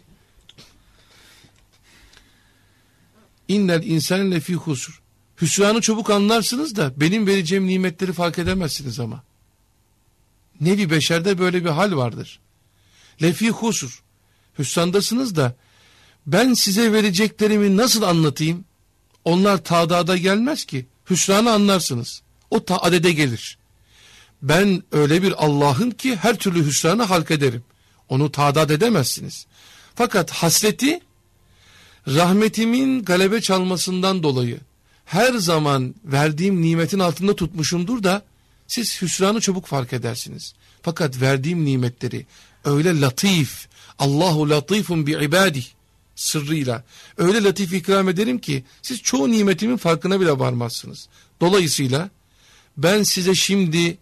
İnnel insane lefî husr. Hüsranı çabuk anlarsınız da benim vereceğim nimetleri fark edemezsiniz ama. Nevi beşerde böyle bir hal vardır. Lefî husr. Hüsrandasınız da ben size vereceklerimi nasıl anlatayım? Onlar tadada gelmez ki. Hüsranı anlarsınız. O adede gelir. Ben öyle bir Allah'ım ki her türlü hüsranı halk ederim. Onu tadat edemezsiniz. Fakat hasreti rahmetimin galebe çalmasından dolayı her zaman verdiğim nimetin altında tutmuşumdur da siz hüsranı çabuk fark edersiniz. Fakat verdiğim nimetleri öyle latif, Allahu latifun bi ibadih sırrıyla öyle latif ikram ederim ki siz çoğu nimetimin farkına bile varmazsınız. Dolayısıyla ben size şimdi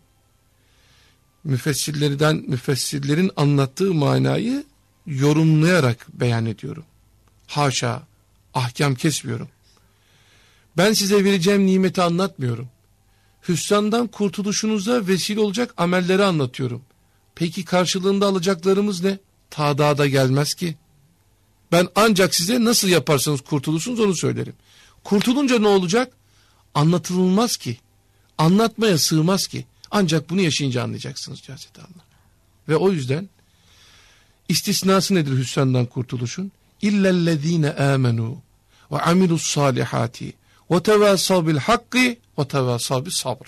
müfessirlerin anlattığı manayı yorumlayarak beyan ediyorum. Haşa, ahkam kesmiyorum. Ben size vereceğim nimeti anlatmıyorum. Hüsrandan kurtuluşunuza vesile olacak amelleri anlatıyorum. Peki karşılığında alacaklarımız ne? Tadada gelmez ki. Ben ancak size nasıl yaparsanız kurtulursunuz onu söylerim. Kurtulunca ne olacak? Anlatılmaz ki. Anlatmaya sığmaz ki. Ancak bunu yaşayınca anlayacaksınız Hazreti Allah. Ve o yüzden istisnası nedir hüsrandan kurtuluşun? İllellezine amenu ve amilus salihati ve tevasav bil hakki ve tevasav bis sabr.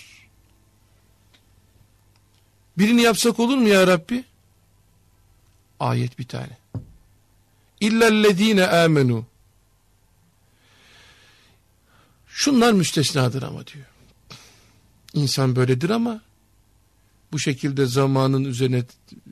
Birini yapsak olur mu ya Rabbi? Ayet bir tane. İllellezine amenu. Şunlar müstesnadır ama diyor. İnsan böyledir ama bu şekilde zamanın üzerine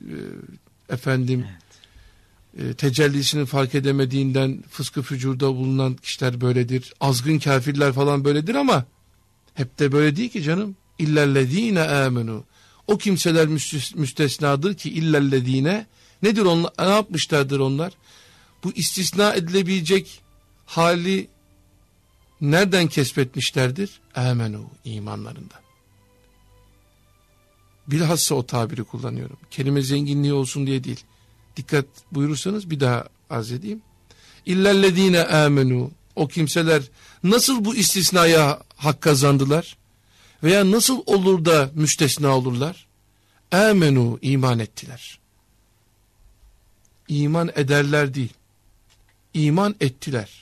tecellisini fark edemediğinden fıskı fücurda bulunan kişiler böyledir. Azgın kafirler falan böyledir ama hep de böyle değil ki canım. İllellezine amenu. O kimseler müstesnadır ki illellezine. Nedir onlar? Ne yapmışlardır onlar? Bu istisna edilebilecek hali nereden kesbetmişlerdir? Amenu, imanlarında. Bilhassa o tabiri kullanıyorum. Kelime zenginliği olsun diye değil. Dikkat buyurursanız bir daha arz edeyim. İllellezine amenu. O kimseler nasıl bu istisnaya hak kazandılar? Veya nasıl olur da müstesna olurlar? Amenu, iman ettiler. İman ederler değil. İman ettiler.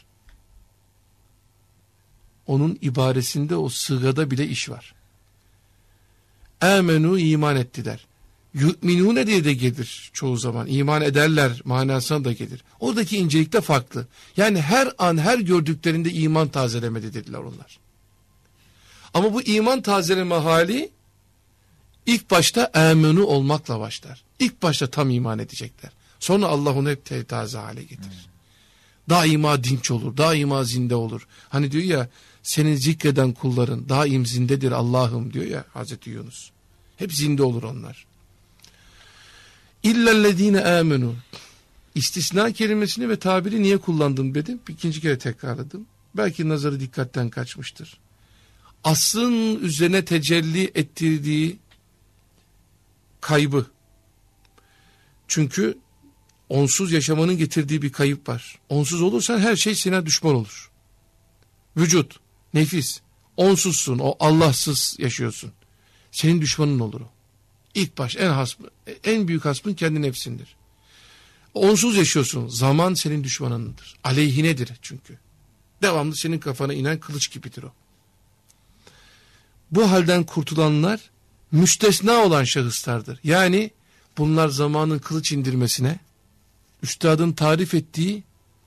Onun ibaresinde o sığada bile iş var. Amenu, iman ettiler. Yu'minune diye de gelir çoğu zaman. İman ederler manasına da gelir. Oradaki incelik de farklı. Yani her an her gördüklerinde iman tazelemedi dediler onlar. Ama bu iman tazeleme hali ilk başta amenu olmakla başlar. İlk başta tam iman edecekler. Sonra Allah onu hep taze hale getirir. Daima dinç olur, daima zinde olur. Hani diyor ya, senin zikreden kulların daim zindedir Allah'ım diyor ya Hazreti Yunus. Hep zinde olur onlar. İllellezine amenu. İstisna kelimesini ve tabiri niye kullandım dedim. İkinci kere tekrarladım. Belki nazarı dikkatten kaçmıştır. aslın üzerine tecelli ettirdiği kaybı. Çünkü onsuz yaşamanın getirdiği bir kayıp var. Onsuz olursan her şey sana düşman olur. Vücut, nefis, onsuzsun, o Allahsız yaşıyorsun. Senin düşmanın olur o. İlk baş en büyük hasmın kendi nefsindir. Onsuz yaşıyorsun. Zaman senin düşmanındır. Aleyhinedir çünkü. Devamlı senin kafana inen kılıç gibidir o. Bu halden kurtulanlar müstesna olan şahıslardır. Yani bunlar zamanın kılıç indirmesine, üstadın tarif ettiği,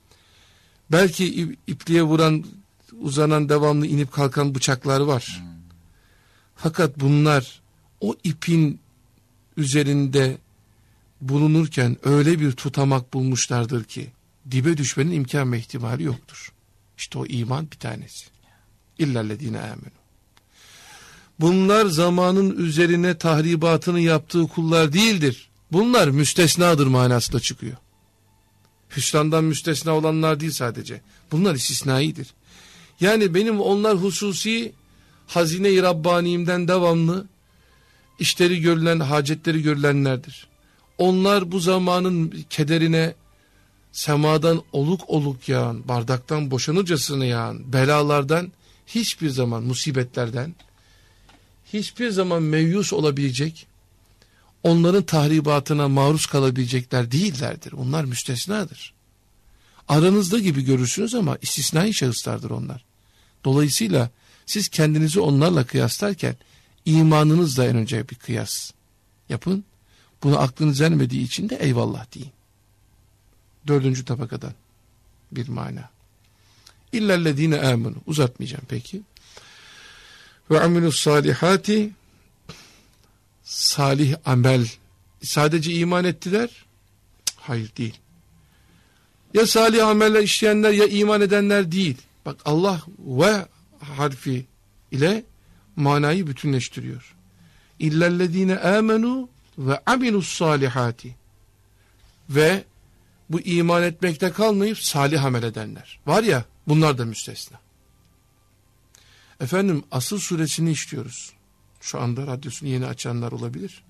belki ipliğe vuran, uzanan, devamlı inip kalkan bıçaklar var. Fakat bunlar o ipin üzerinde bulunurken öyle bir tutamak bulmuşlardır ki dibe düşmenin imkan ve ihtimali yoktur. İşte o iman bir tanesi. İllellezine amenu. Bunlar zamanın üzerine tahribatını yaptığı kullar değildir. Bunlar müstesnadır manasında çıkıyor. Hüsrandan müstesna olanlar değil sadece. Bunlar istisnaidir. Yani benim onlar hususi hazine-i Rabbani'imden devamlı işleri görülen, hacetleri görülenlerdir. Onlar bu zamanın kederine semadan oluk oluk yağan, bardaktan boşanırcasına yağan belalardan hiçbir zaman, musibetlerden hiçbir zaman meyus olabilecek, onların tahribatına maruz kalabilecekler değillerdir. Onlar müstesnadır. Aranızda gibi görürsünüz ama istisnai şahıslardır onlar. Dolayısıyla siz kendinizi onlarla kıyaslarken imanınızla en önce bir kıyas yapın. Bunu aklınız ermediği için de eyvallah deyin. 4. tabakadan bir mana. İllellezine amenu. Uzatmayacağım peki. Ve amilus salihati, salih amel. Sadece iman ettiler? Hayır, değil. Ya salih ameller işleyenler ya iman edenler değil. Bak, Allah ve harfi ile manayı bütünleştiriyor. İllellezine amenu ve amilus salihati. Ve bu iman etmekte kalmayıp salih amel edenler. Var ya, bunlar da müstesna. Efendim, Asr suresini işliyoruz. Şu anda radyosunu yeni açanlar olabilir.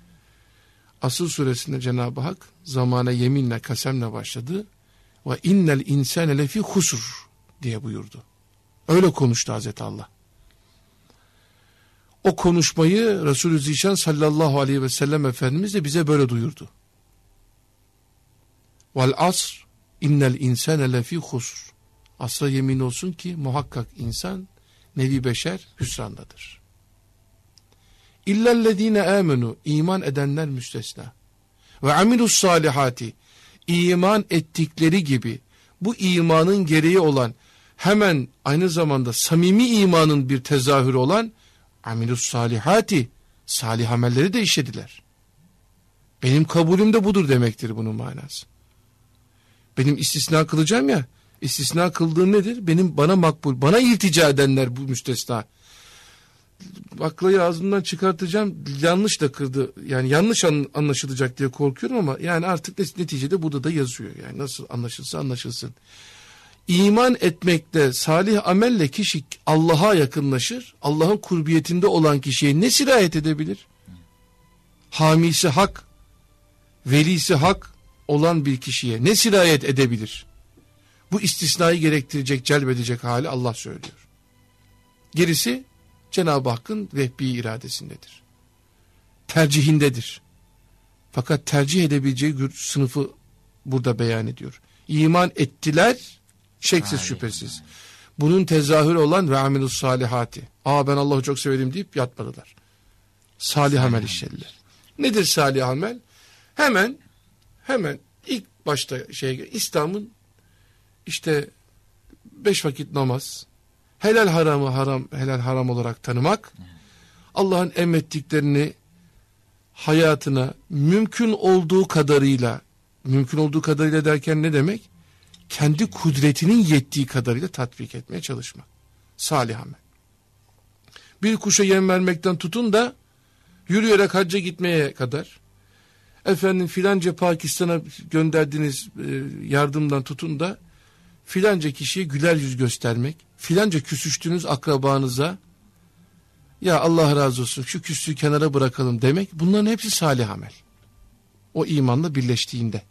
Asr suresinde Cenab-ı Hak zamana yeminle, kasemle başladı. Ve innel insane lefi husur diye buyurdu. Öyle konuştu Hazreti Allah. O konuşmayı Resulü Zişan sallallahu aleyhi ve sellem Efendimiz de bize böyle duyurdu. Vel asr innel insane lefi husur. Asra yemin olsun ki muhakkak insan, nevi beşer hüsrandadır. İllellezine amenu, iman edenler müstesna. Ve amilus salihati, iman ettikleri gibi bu imanın gereği olan, hemen aynı zamanda samimi imanın bir tezahürü olan amilus salihati, salih amelleri de işlediler. Benim kabulüm de budur demektir bunun manası. Benim istisna kılacağım ya, istisna kıldığım nedir? Bana makbul, bana iltica edenler bu müstesna. Baklayı ağzımdan çıkartacağım, yanlış da kırdı. Yani yanlış anlaşılacak diye korkuyorum ama yani artık neticede burada da yazıyor. Yani nasıl anlaşılsa anlaşılsın. İman etmekle, salih amelle kişi Allah'a yakınlaşır. Allah'ın kurbiyetinde olan kişiye ne sirayet edebilir? Hamisi hak, velisi hak olan bir kişiye ne sirayet edebilir? Bu istisnayı gerektirecek, celbedecek hali Allah söylüyor. Gerisi Cenab-ı Hakk'ın vehbi iradesindedir. Tercihindedir. Fakat tercih edebileceği sınıfı burada beyan ediyor. İman ettiler, şeksiz şüphesiz. Bunun tezahürü olan ve amilus salihati. Ben Allah'ı çok severim deyip yatmadılar. Salih amel işlediler. Nedir salih amel? Hemen ilk başta İslam'ın işte 5 vakit namaz, helal haramı helal haram olarak tanımak, Allah'ın emrettiklerini hayatına mümkün olduğu kadarıyla derken ne demek? Kendi kudretinin yettiği kadarıyla tatbik etmeye çalışmak. Salih amel. Bir kuşa yem vermekten tutun da yürüyerek hacca gitmeye kadar, efendim filanca Pakistan'a gönderdiğiniz yardımdan tutun da filanca kişiye güler yüz göstermek, filanca küsüştüğünüz akrabanıza ya Allah razı olsun şu küslüğü kenara bırakalım demek, bunların hepsi salih amel. O imanla birleştiğinde.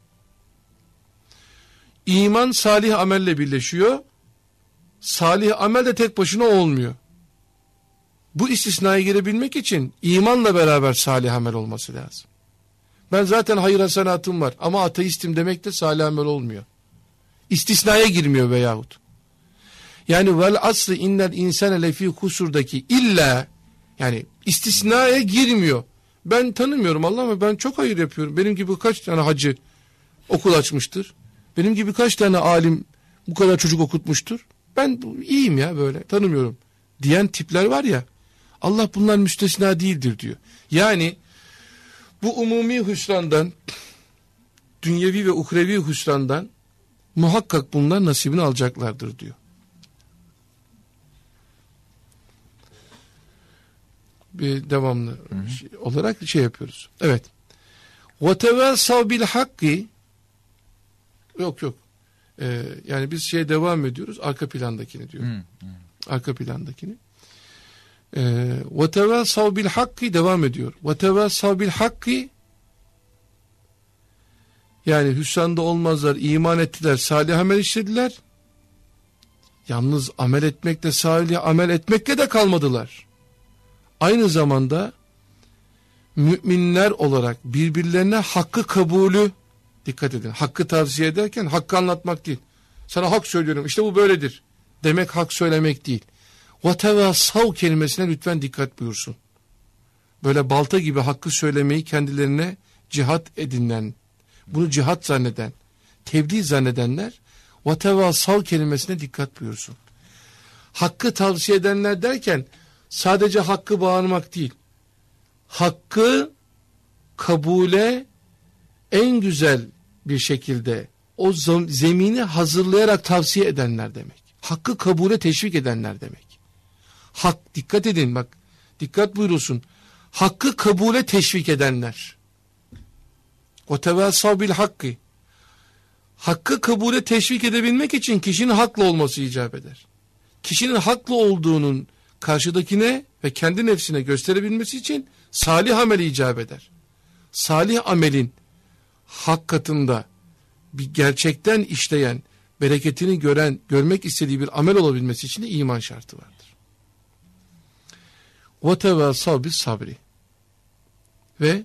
İman salih amelle birleşiyor. Salih amel de tek başına olmuyor. Bu istisnaya girebilmek için imanla beraber salih amel olması lazım. Ben zaten hayır hasenatım var ama ateistim demek de salih amel olmuyor. İstisnaya girmiyor veyahut. Yani vel aslı innel insane lefî husurdaki illa, yani istisnaya girmiyor. Ben tanımıyorum Allah ama ben çok hayır yapıyorum. Benim gibi kaç tane hacı okul açmıştır? Benim gibi kaç tane alim bu kadar çocuk okutmuştur? Ben iyiyim ya, böyle tanımıyorum diyen tipler var ya, Allah bunlar müstesna değildir diyor. Yani bu umumi hüsrandan, dünyevi ve uhrevi hüsrandan muhakkak bunlar nasibini alacaklardır diyor. Bir devamlı olarak şey yapıyoruz. Evet. وَتَوَاسَوْ بِالْحَقِّ Yok. Yani biz devam ediyoruz. Arka plandakini diyor. Arka plandakini. وَتَوَاسَوْ بِالْحَقِّ devam ediyor. وَتَوَاسَوْ بِالْحَقِّ yani hüsranda olmazlar, iman ettiler, salih amel işlediler. Yalnız amel etmekle, salih amel etmekle de kalmadılar. Aynı zamanda müminler olarak birbirlerine hakkı kabulü, dikkat edin, hakkı tavsiye ederken hakkı anlatmak değil. Sana hak söylüyorum, işte bu böyledir demek hak söylemek değil. وَتَوَاسَوْ kelimesine lütfen dikkat buyursun. Böyle balta gibi hakkı söylemeyi kendilerine cihat edinen, bunu cihat zanneden, tebliğ zannedenler وَتَوَاسَوْ kelimesine dikkat buyursun. Hakkı tavsiye edenler derken sadece hakkı bağırmak değil, hakkı kabule en güzel bir şekilde o zemini hazırlayarak tavsiye edenler demek. Hakkı kabule teşvik edenler demek. Hak, dikkat edin bak, dikkat buyurulsun. Hakkı kabule teşvik edenler. وَتَوَاسَوْ بِالْحَقِّ hakkı kabule teşvik edebilmek için kişinin haklı olması icap eder. Kişinin haklı olduğunun karşıdakine ve kendi nefsine gösterebilmesi için salih ameli icap eder. Salih amelin hak katında bir gerçekten işleyen, bereketini görmek istediği bir amel olabilmesi için de iman şartı vardır. وَتَوَاسَوْ بِالصَّبْرِ ve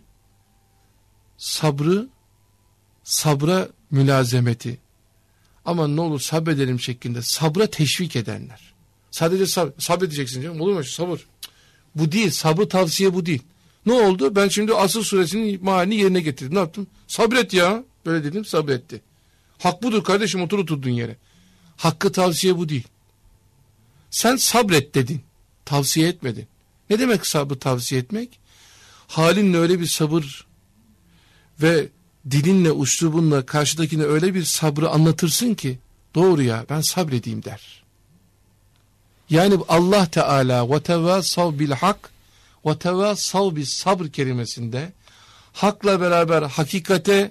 sabra mülazemeti, ama ne olur sabredelim şeklinde sabra teşvik edenler. Sadece sabredeceksin canım, olur mu? Sabır. Bu değil, sabrı tavsiye bu değil. Ne oldu? Ben şimdi Asr suresinin mealini yerine getirdim. Ne yaptım? Sabret ya. Böyle dedim, sabretti. Hak budur kardeşim, oturdun yere. Hakkı tavsiye bu değil. Sen sabret dedin, tavsiye etmedin. Ne demek sabrı tavsiye etmek? Halinle öyle bir sabır ve dilinle, üslubunla karşıdakine öyle bir sabrı anlatırsın ki, doğru ya ben sabredeyim der. Yani Allah Teala وَتَوَاسَوْ بِالْحَقِّ وَتَوَاسَوْ بِالصَّبْرِ kelimesinde hakla beraber hakikate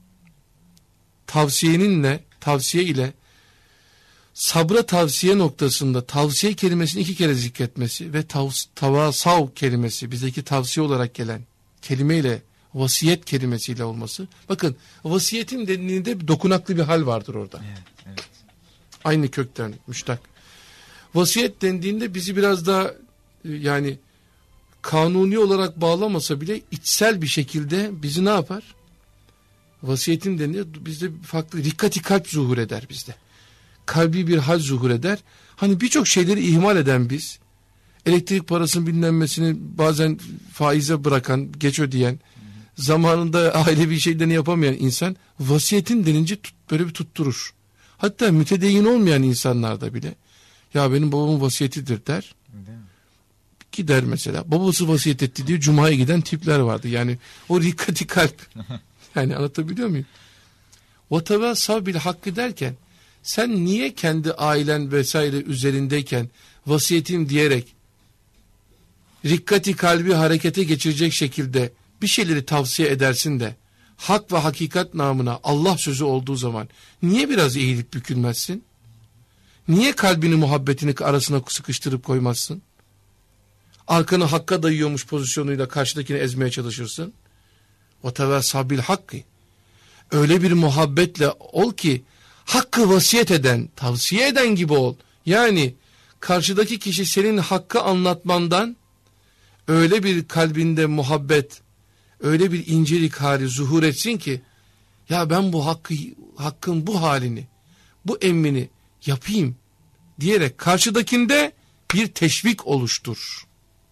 tavsiye ile sabra tavsiye noktasında tavsiye kelimesini 2 kere zikretmesi ve tavasav kelimesi bizdeki tavsiye olarak gelen kelimeyle vasiyet kelimesiyle olması. Bakın vasiyetin dediğinde dokunaklı bir hal vardır orada. Evet. Aynı kökten müştak. Vasiyet dendiğinde bizi biraz daha yani kanuni olarak bağlamasa bile içsel bir şekilde bizi ne yapar? Vasiyetin dendiğinde bizde farklı rikkati kalp zuhur eder bizde. Kalbi bir hal zuhur eder. Hani birçok şeyleri ihmal eden biz, elektrik parasının bilinmesini bazen faize bırakan, geç ödeyen, zamanında ailevi şeylerini yapamayan insan vasiyetin denince böyle bir tutturur. Hatta mütedeyyin olmayan insanlarda bile ya benim babamın vasiyetidir der. Gider mesela. Babası vasiyet etti diye Cuma'ya giden tipler vardı. Yani o rikkati kalp. Yani anlatabiliyor muyum? وَتَوَاسَوْ بِالْحَقِّ derken sen niye kendi ailen vesaire üzerindeyken vasiyetim diyerek rikkati kalbi harekete geçirecek şekilde bir şeyleri tavsiye edersin de hak ve hakikat namına Allah sözü olduğu zaman niye biraz eğilip bükülmezsin? Niye kalbini muhabbetini arasına sıkıştırıp koymazsın? arkanı hakka dayıyormuş pozisyonuyla karşıdakini ezmeye çalışırsın. وَتَوَاسَّى بِالْحَقِّ Öyle bir muhabbetle ol ki hakkı vasiyet eden, tavsiye eden gibi ol. Yani karşıdaki kişi senin hakkı anlatmandan öyle bir kalbinde muhabbet, öyle bir incelik hali zuhur etsin ki ya ben bu hakkın bu halini, bu emrini yapayım diyerek karşıdakinde bir teşvik oluştur.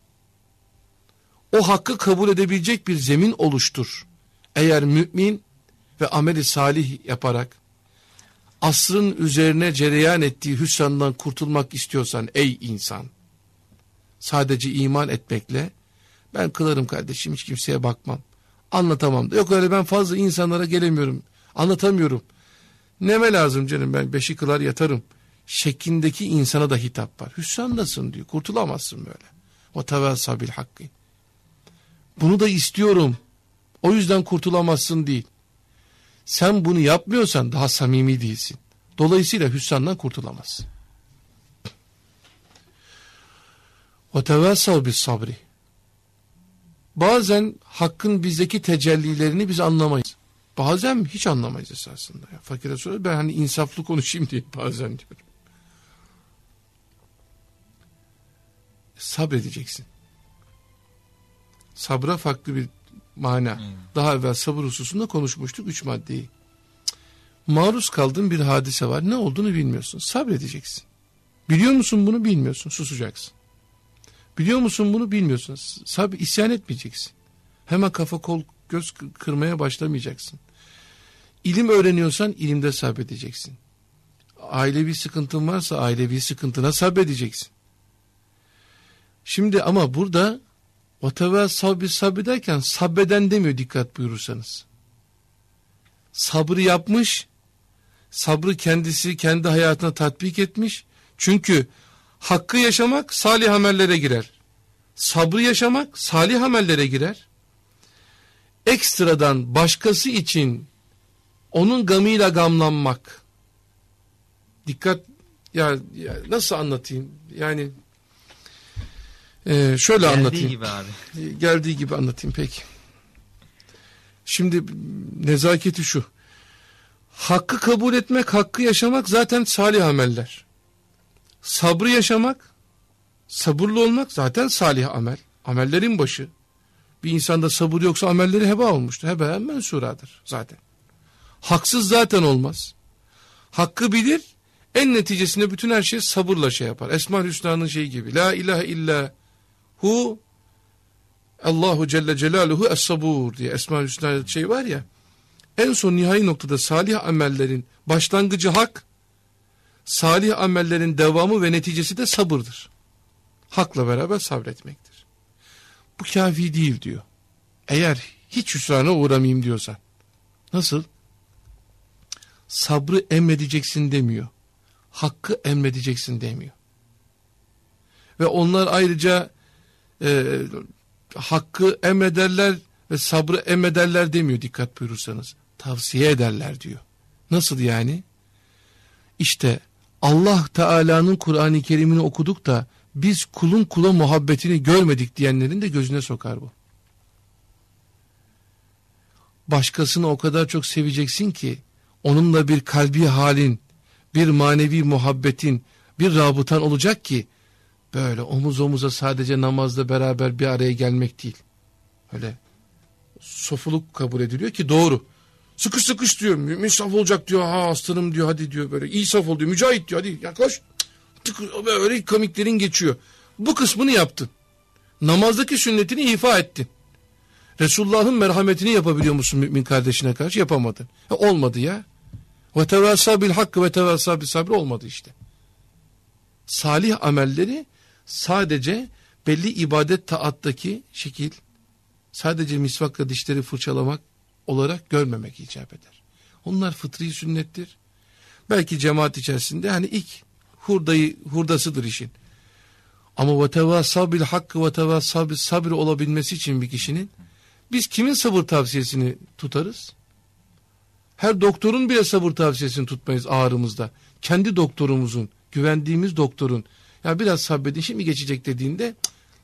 O hakkı kabul edebilecek bir zemin oluştur. Eğer mümin ve ameli salih yaparak asrın üzerine cereyan ettiği hüsrandan kurtulmak istiyorsan ey insan, sadece iman etmekle ben kılarım kardeşim, hiç kimseye bakmam, anlatamam da, yok öyle ben fazla insanlara gelemiyorum, anlatamıyorum, neme lazım canım, ben 5'i kılar yatarım şeklindeki insana da hitap var. Hüsrandasın diyor, kurtulamazsın böyle. O tevassa bil hakkı. Bunu da istiyorum, o yüzden kurtulamazsın değil. Sen bunu yapmıyorsan daha samimi değilsin. Dolayısıyla hüsrandan kurtulamazsın. وَتَوَاسَوْ بِالصَّبْرِ Bazen hakkın bizdeki tecellilerini biz anlamayız. Bazen hiç anlamayız esasında. Ya, fakire soruyor, ben hani insaflı konuşayım diye bazen diyorum. Sabredeceksin. Sabra farklı bir mana. Daha evvel sabır hususunda konuşmuştuk 3 maddeyi. Maruz kaldığın bir hadise var. Ne olduğunu bilmiyorsun. Sabredeceksin. Biliyor musun bunu? Bilmiyorsun. Susacaksın. Biliyor musun bunu? Bilmiyorsun. İsyan etmeyeceksin. Hemen kafa kol göz kırmaya başlamayacaksın. İlim öğreniyorsan ilimde sabredeceksin. Ailevi sıkıntın varsa ailevi sıkıntına sabredeceksin. Şimdi ama burada sabri derken sabreden demiyor, dikkat buyurursanız. Sabrı yapmış, sabrı kendisi kendi hayatına tatbik etmiş. Çünkü hakkı yaşamak salih amellere girer. Sabrı yaşamak salih amellere girer. Ekstradan başkası için onun gamıyla gamlanmak. Dikkat ya nasıl anlatayım? Yani şöyle anlatayım. Geldiği gibi abi. Geldiği gibi anlatayım peki. Şimdi nezaketi şu. Hakkı kabul etmek, hakkı yaşamak zaten salih ameller. Sabrı yaşamak, sabırlı olmak zaten salih amel. Amellerin başı. Bir insanda sabır yoksa amelleri heba olmuştur. Heba mensuradır zaten. Haksız zaten olmaz. Hakkı bilir, en neticesinde bütün her şey sabırla şey yapar. Esma-ül Hüsna'nın şeyi gibi. La ilahe illa hu Allahu Celle Celaluhu Es-Sabur diye Esma-ül Hüsna şey var ya. En son nihai noktada salih amellerin başlangıcı hak, salih amellerin devamı ve neticesi de sabırdır. Hakla beraber sabretmektir. Bu kafi değil diyor. Eğer hiç hüsrana uğramayayım diyorsan. Nasıl? Sabrı emredeceksin demiyor. Hakkı emredeceksin demiyor. Ve onlar ayrıca hakkı emrederler ve sabrı emrederler demiyor, dikkat buyurursanız. Tavsiye ederler diyor. Nasıl yani? İşte Allah Teala'nın Kur'an-ı Kerim'ini okuduk da biz kulun kula muhabbetini görmedik diyenlerin de gözüne sokar bu. Başkasını o kadar çok seveceksin ki onunla bir kalbi halin, bir manevi muhabbetin, bir rabıtan olacak ki böyle omuz omuza sadece namazda beraber bir araya gelmek değil. Öyle sofuluk kabul ediliyor ki doğru. Sıkış sıkış diyor. Mümin saf olacak diyor. Ha aslanım diyor, hadi diyor böyle. İyi saf ol diyor. Mücahit diyor, hadi yaklaş. Böyle komiklerin geçiyor. Bu kısmını yaptın. Namazdaki sünnetini ifa ettin. Resulullah'ın merhametini yapabiliyor musun mümin kardeşine karşı? Yapamadın. Olmadı ya. Ve tevassa bil hakkı ve tevassa bil sabri olmadı işte. Salih amelleri sadece belli ibadet taattaki şekil, sadece misvakla dişleri fırçalamak olarak görmemek icap eder. Onlar fıtri sünnettir. Belki cemaat içerisinde hani ilk hurdasıdır işin. Ama ve tevassa bil hakkı ve tevassa bil sabri olabilmesi için bir kişinin biz kimin sabır tavsiyesini tutarız? Her doktorun bile sabır tavsiyesini tutmayız ağrımızda. Kendi doktorumuzun, güvendiğimiz doktorun ya biraz sabredin şimdi geçecek dediğinde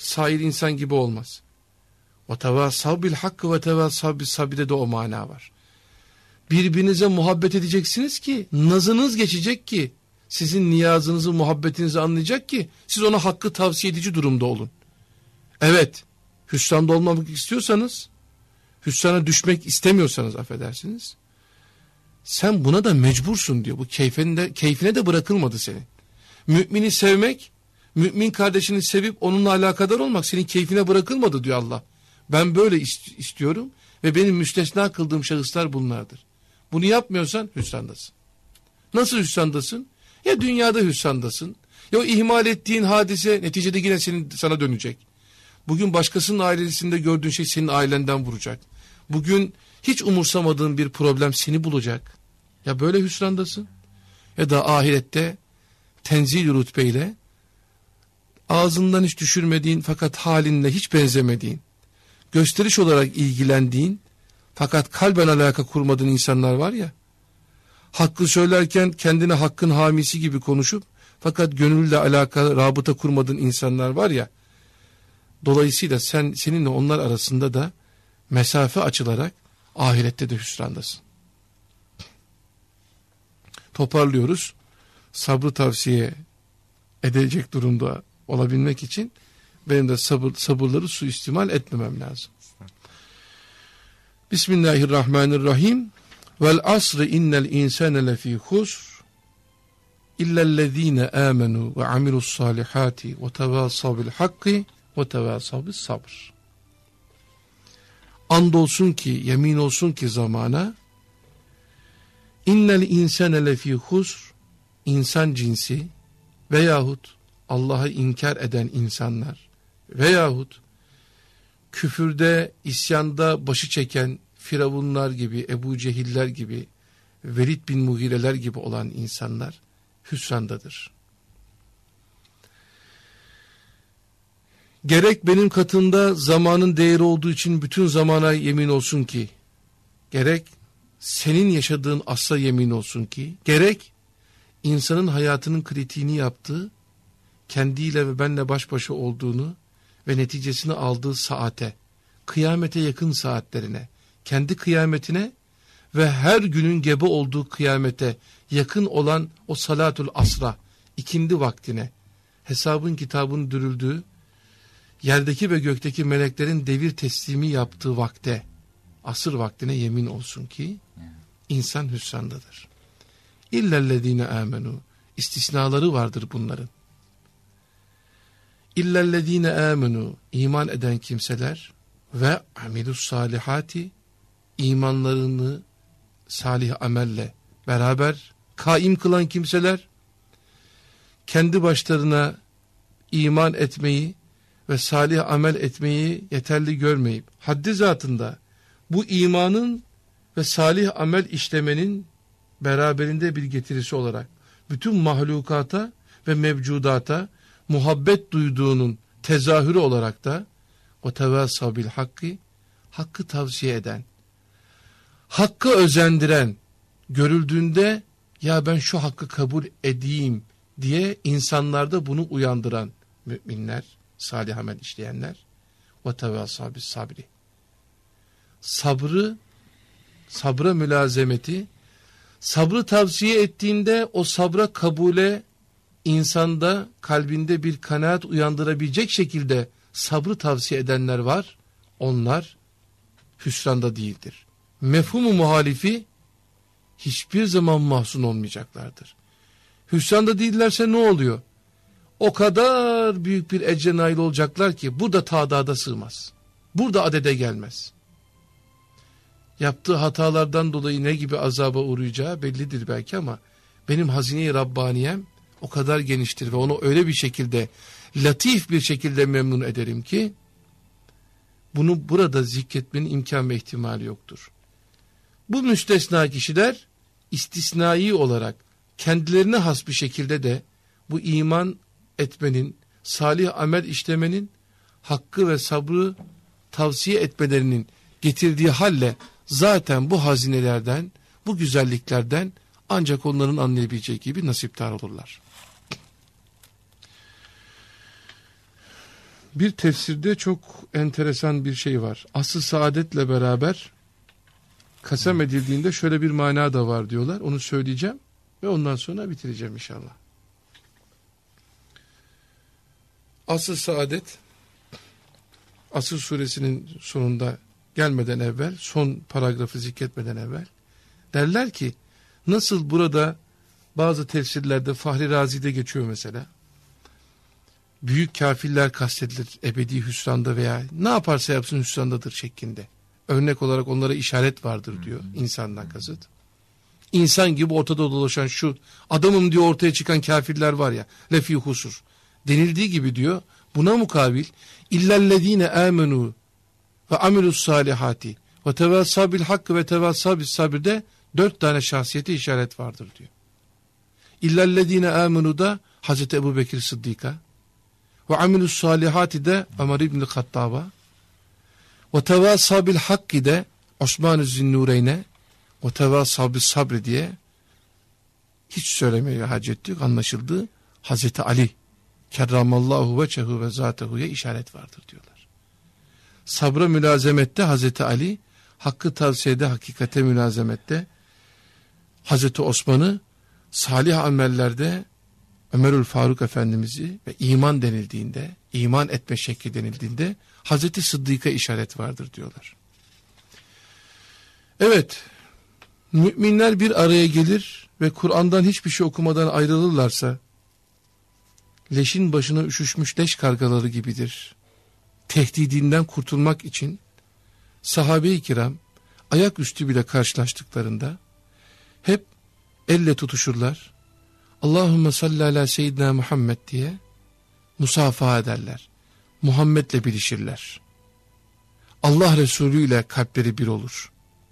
sair insan gibi olmaz. وَتَوَاسَوْ بِالْحَقِّ وَتَوَاسَوْ بِالصَّبْرِ de o mana var. Birbirinize muhabbet edeceksiniz ki, nazınız geçecek ki, sizin niyazınızı, muhabbetinizi anlayacak ki, siz ona hakkı tavsiye edici durumda olun. Evet, hüsranda olmamak istiyorsanız, hüsrana düşmek istemiyorsanız affedersiniz, sen buna da mecbursun diyor. Bu keyfine de bırakılmadı senin. Mümini sevmek, mümin kardeşini sevip onunla alakadar olmak senin keyfine bırakılmadı diyor Allah. Ben böyle istiyorum ve benim müstesna kıldığım şahıslar bunlardır. Bunu yapmıyorsan hüsrandasın. Nasıl hüsrandasın? Ya dünyada hüsrandasın, ya o ihmal ettiğin hadise neticede yine sana dönecek. Bugün başkasının ailesinde gördüğün şey senin ailenden vuracak. Bugün hiç umursamadığın bir problem seni bulacak. Ya böyle hüsrandasın, ya da ahirette tenzil rütbeyle ağzından hiç düşürmediğin fakat halinle hiç benzemediğin, gösteriş olarak ilgilendiğin fakat kalben alaka kurmadığın insanlar var ya, hakkı söylerken kendine hakkın hamisi gibi konuşup fakat gönülle alakalı rabıta kurmadığın insanlar var ya, dolayısıyla seninle onlar arasında da mesafe açılarak ahirette de hüsrandasın. Toparlıyoruz. Sabrı tavsiye edecek durumda olabilmek için benim de sabırları suistimal etmemem lazım. Bismillahirrahmanirrahim. Vel asri innel insane lefî husr illellezîne âmenû ve amilussâlihâti ve tevâsav bil hakkı ve tevâsav bis sabr. Andolsun ki, yemin olsun ki zamana, innel insane lefî husr, insan cinsi veyahut Allah'ı inkar eden insanlar veyahut küfürde, isyanda başı çeken Firavunlar gibi, Ebu Cehiller gibi, Velid bin Mugireler gibi olan insanlar hüsrandadır. Gerek benim katımda zamanın değeri olduğu için bütün zamana yemin olsun ki, gerek senin yaşadığın asla yemin olsun ki, gerek insanın hayatının kritiğini yaptığı, kendiyle ve benle baş başa olduğunu ve neticesini aldığı saate, kıyamete yakın saatlerine, kendi kıyametine ve her günün gebe olduğu kıyamete yakın olan o salatul asra, ikindi vaktine, hesabın kitabın dürüldüğü, yerdeki ve gökteki meleklerin devir teslimi yaptığı vakte, asır vaktine yemin olsun ki, insan hüsrandadır. İllellezine amenu, istisnaları vardır bunların. İllellezine amenu, iman eden kimseler ve amilus salihati, imanlarını salih amelle beraber kaim kılan kimseler, kendi başlarına iman etmeyi ve salih amel etmeyi yeterli görmeyip, haddi zatında bu imanın ve salih amel işlemenin beraberinde bir getirisi olarak bütün mahlukata ve mevcudata muhabbet duyduğunun tezahürü olarak da o tevâsav bil hakkı, hakkı tavsiye eden, hakkı özendiren, görüldüğünde ya ben şu hakkı kabul edeyim diye insanlarda bunu uyandıran müminler, salih amel işleyenler ve tevâsav bis sabri. Sabra mülazemeti, sabrı tavsiye ettiğinde o sabra kabule, insanda kalbinde bir kanaat uyandırabilecek şekilde sabrı tavsiye edenler var. Onlar hüsranda değildir. Mefhumu muhalifi hiçbir zaman mahzun olmayacaklardır. Hüsranda değillerse ne oluyor? O kadar büyük bir ecre nail olacaklar ki burada tadada sığmaz. Burada adede gelmez. Yaptığı hatalardan dolayı ne gibi azaba uğrayacağı bellidir belki ama benim hazine-i Rabbaniyem o kadar geniştir ve onu öyle bir şekilde, latif bir şekilde memnun ederim ki bunu burada zikretmenin imkan ve ihtimali yoktur. Bu müstesna kişiler istisnai olarak kendilerine has bir şekilde de bu iman etmenin, salih amel işlemenin, hakkı ve sabrı tavsiye etmelerinin getirdiği halle zaten bu hazinelerden, bu güzelliklerden ancak onların anlayabileceği gibi nasiptar olurlar. Bir tefsirde çok enteresan bir şey var. Asr-ı saadetle beraber kasem edildiğinde şöyle bir mana da var diyorlar. Onu söyleyeceğim ve ondan sonra bitireceğim inşallah. Asr-ı saadet, Asr suresinin sonunda gelmeden evvel, son paragrafı zikretmeden evvel derler ki, nasıl burada bazı tefsirlerde Fahri Razi'de geçiyor mesela, büyük kafirler kastedilir ebedi hüsranda veya ne yaparsa yapsın hüsrandadır şeklinde. Örnek olarak onlara işaret vardır diyor, insandan kasıt. İnsan gibi ortada dolaşan şu adamım diyor ortaya çıkan kafirler var ya, lefi husur denildiği gibi diyor, buna mukabil illellezine amenu ve amilus salihati ve tevassabil hakkı ve tevassabil sabirde 4 tane şahsiyete işaret vardır diyor. İllellezine amenu'da Hazreti Ebubekir Sıddik'a ve amilus salihati de Ömer İbn-i Hattab'a ve tevassabil hakkı de Osman-ı Zinnureyn'e ve tevassabil sabri diye hiç söylemeye hacet yok, anlaşıldı. Hazreti Ali kerramallahu veçhehu ve zatehu'ya işaret vardır diyorlar. Sabra mülazemette Hazreti Ali, hakkı tavsiyede hakikate mülazemette Hazreti Osman'ı, salih amellerde Ömerül Faruk Efendimiz'i ve iman denildiğinde, iman etme şekli denildiğinde Hazreti Sıddık'a işaret vardır diyorlar. Evet, müminler bir araya gelir ve Kur'an'dan hiçbir şey okumadan ayrılırlarsa, leşin başına üşüşmüş leş kargaları gibidir. Tehdidinden kurtulmak için sahabe-i kiram ayaküstü bile karşılaştıklarında hep elle tutuşurlar. Allahümme salli ala seyyidina Muhammed diye musafaha ederler. Muhammed'le bilişirler. Allah Resulü ile kalpleri bir olur.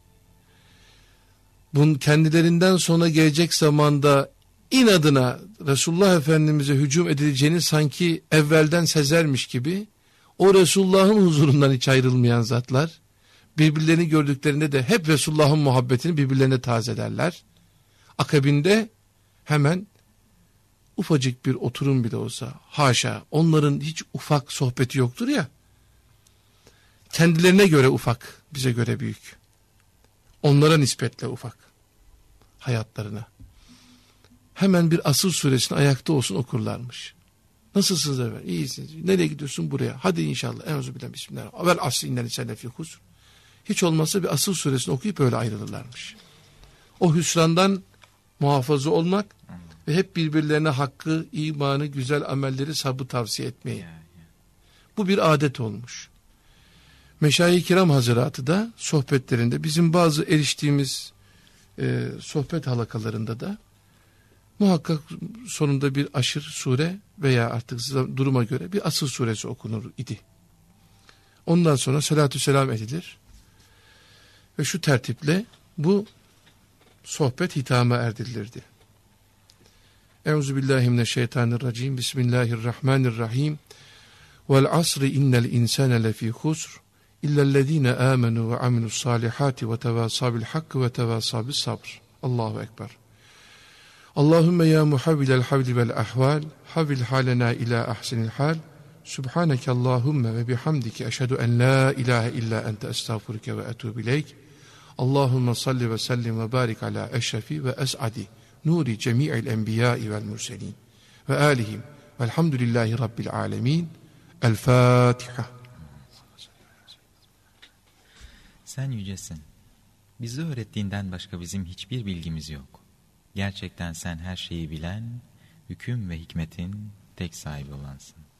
Bunun kendilerinden sonra gelecek zamanda inadına Resulullah Efendimiz'e hücum edileceğini sanki evvelden sezermiş gibi o Resulullah'ın huzurundan hiç ayrılmayan zatlar birbirlerini gördüklerinde de hep Resulullah'ın muhabbetini birbirlerine tazelerler. Akabinde hemen ufacık bir oturum bile olsa, haşa, onların hiç ufak sohbeti yoktur ya, kendilerine göre ufak, bize göre büyük, onlara nispetle ufak hayatlarına. Hemen bir Asr suresini ayakta olsun okurlarmış. Nasılsınız efendim? İyisiniz. Nereye gidiyorsun? Buraya. Hadi inşallah. Euzubillahi bismillah. Vel asri innel insane lefî husr. Hiç olmazsa bir Asr suresini okuyup öyle ayrılırlarmış. O hüsrandan muhafaza olmak ve hep birbirlerine hakkı, imanı, güzel amelleri, sabrı tavsiye etmeyi. Bu bir adet olmuş. Meşayih-i Kiram Hazretleri da sohbetlerinde, bizim bazı eriştiğimiz sohbet halakalarında da muhakkak sonunda bir aşır sure veya artık duruma göre bir Asr suresi okunur idi. Ondan sonra salatü selam edilir. Ve şu tertiple bu sohbet hitama erdirilirdi. Euzubillahimineşşeytanirracim. Bismillahirrahmanirrahim. Vel asri innel insane lefî husr illellezîne âmenû ve amilussâlihâti ve tevâsâbil hakkı ve tevâsâbil sabr. Allahu Ekber. Allahümme ya muhavvilel havli vel ahval, havvil halena ila ahsenil hal. Subhaneke Allahümme ve bihamdike eşhedü en la ilahe illa ente estağfurüke ve etûbü ileyk. Allahümme salli ve sellim ve barik ala eşrefi ve es'adi nuri cemi'il enbiyai vel mürselin ve alihim velhamdülillahi rabbil alemin. El Fatiha. Sen yücesin. Bizi öğrettiğinden başka bizim hiçbir bilgimiz yok. Gerçekten sen her şeyi bilen, hüküm ve hikmetin tek sahibi olansın.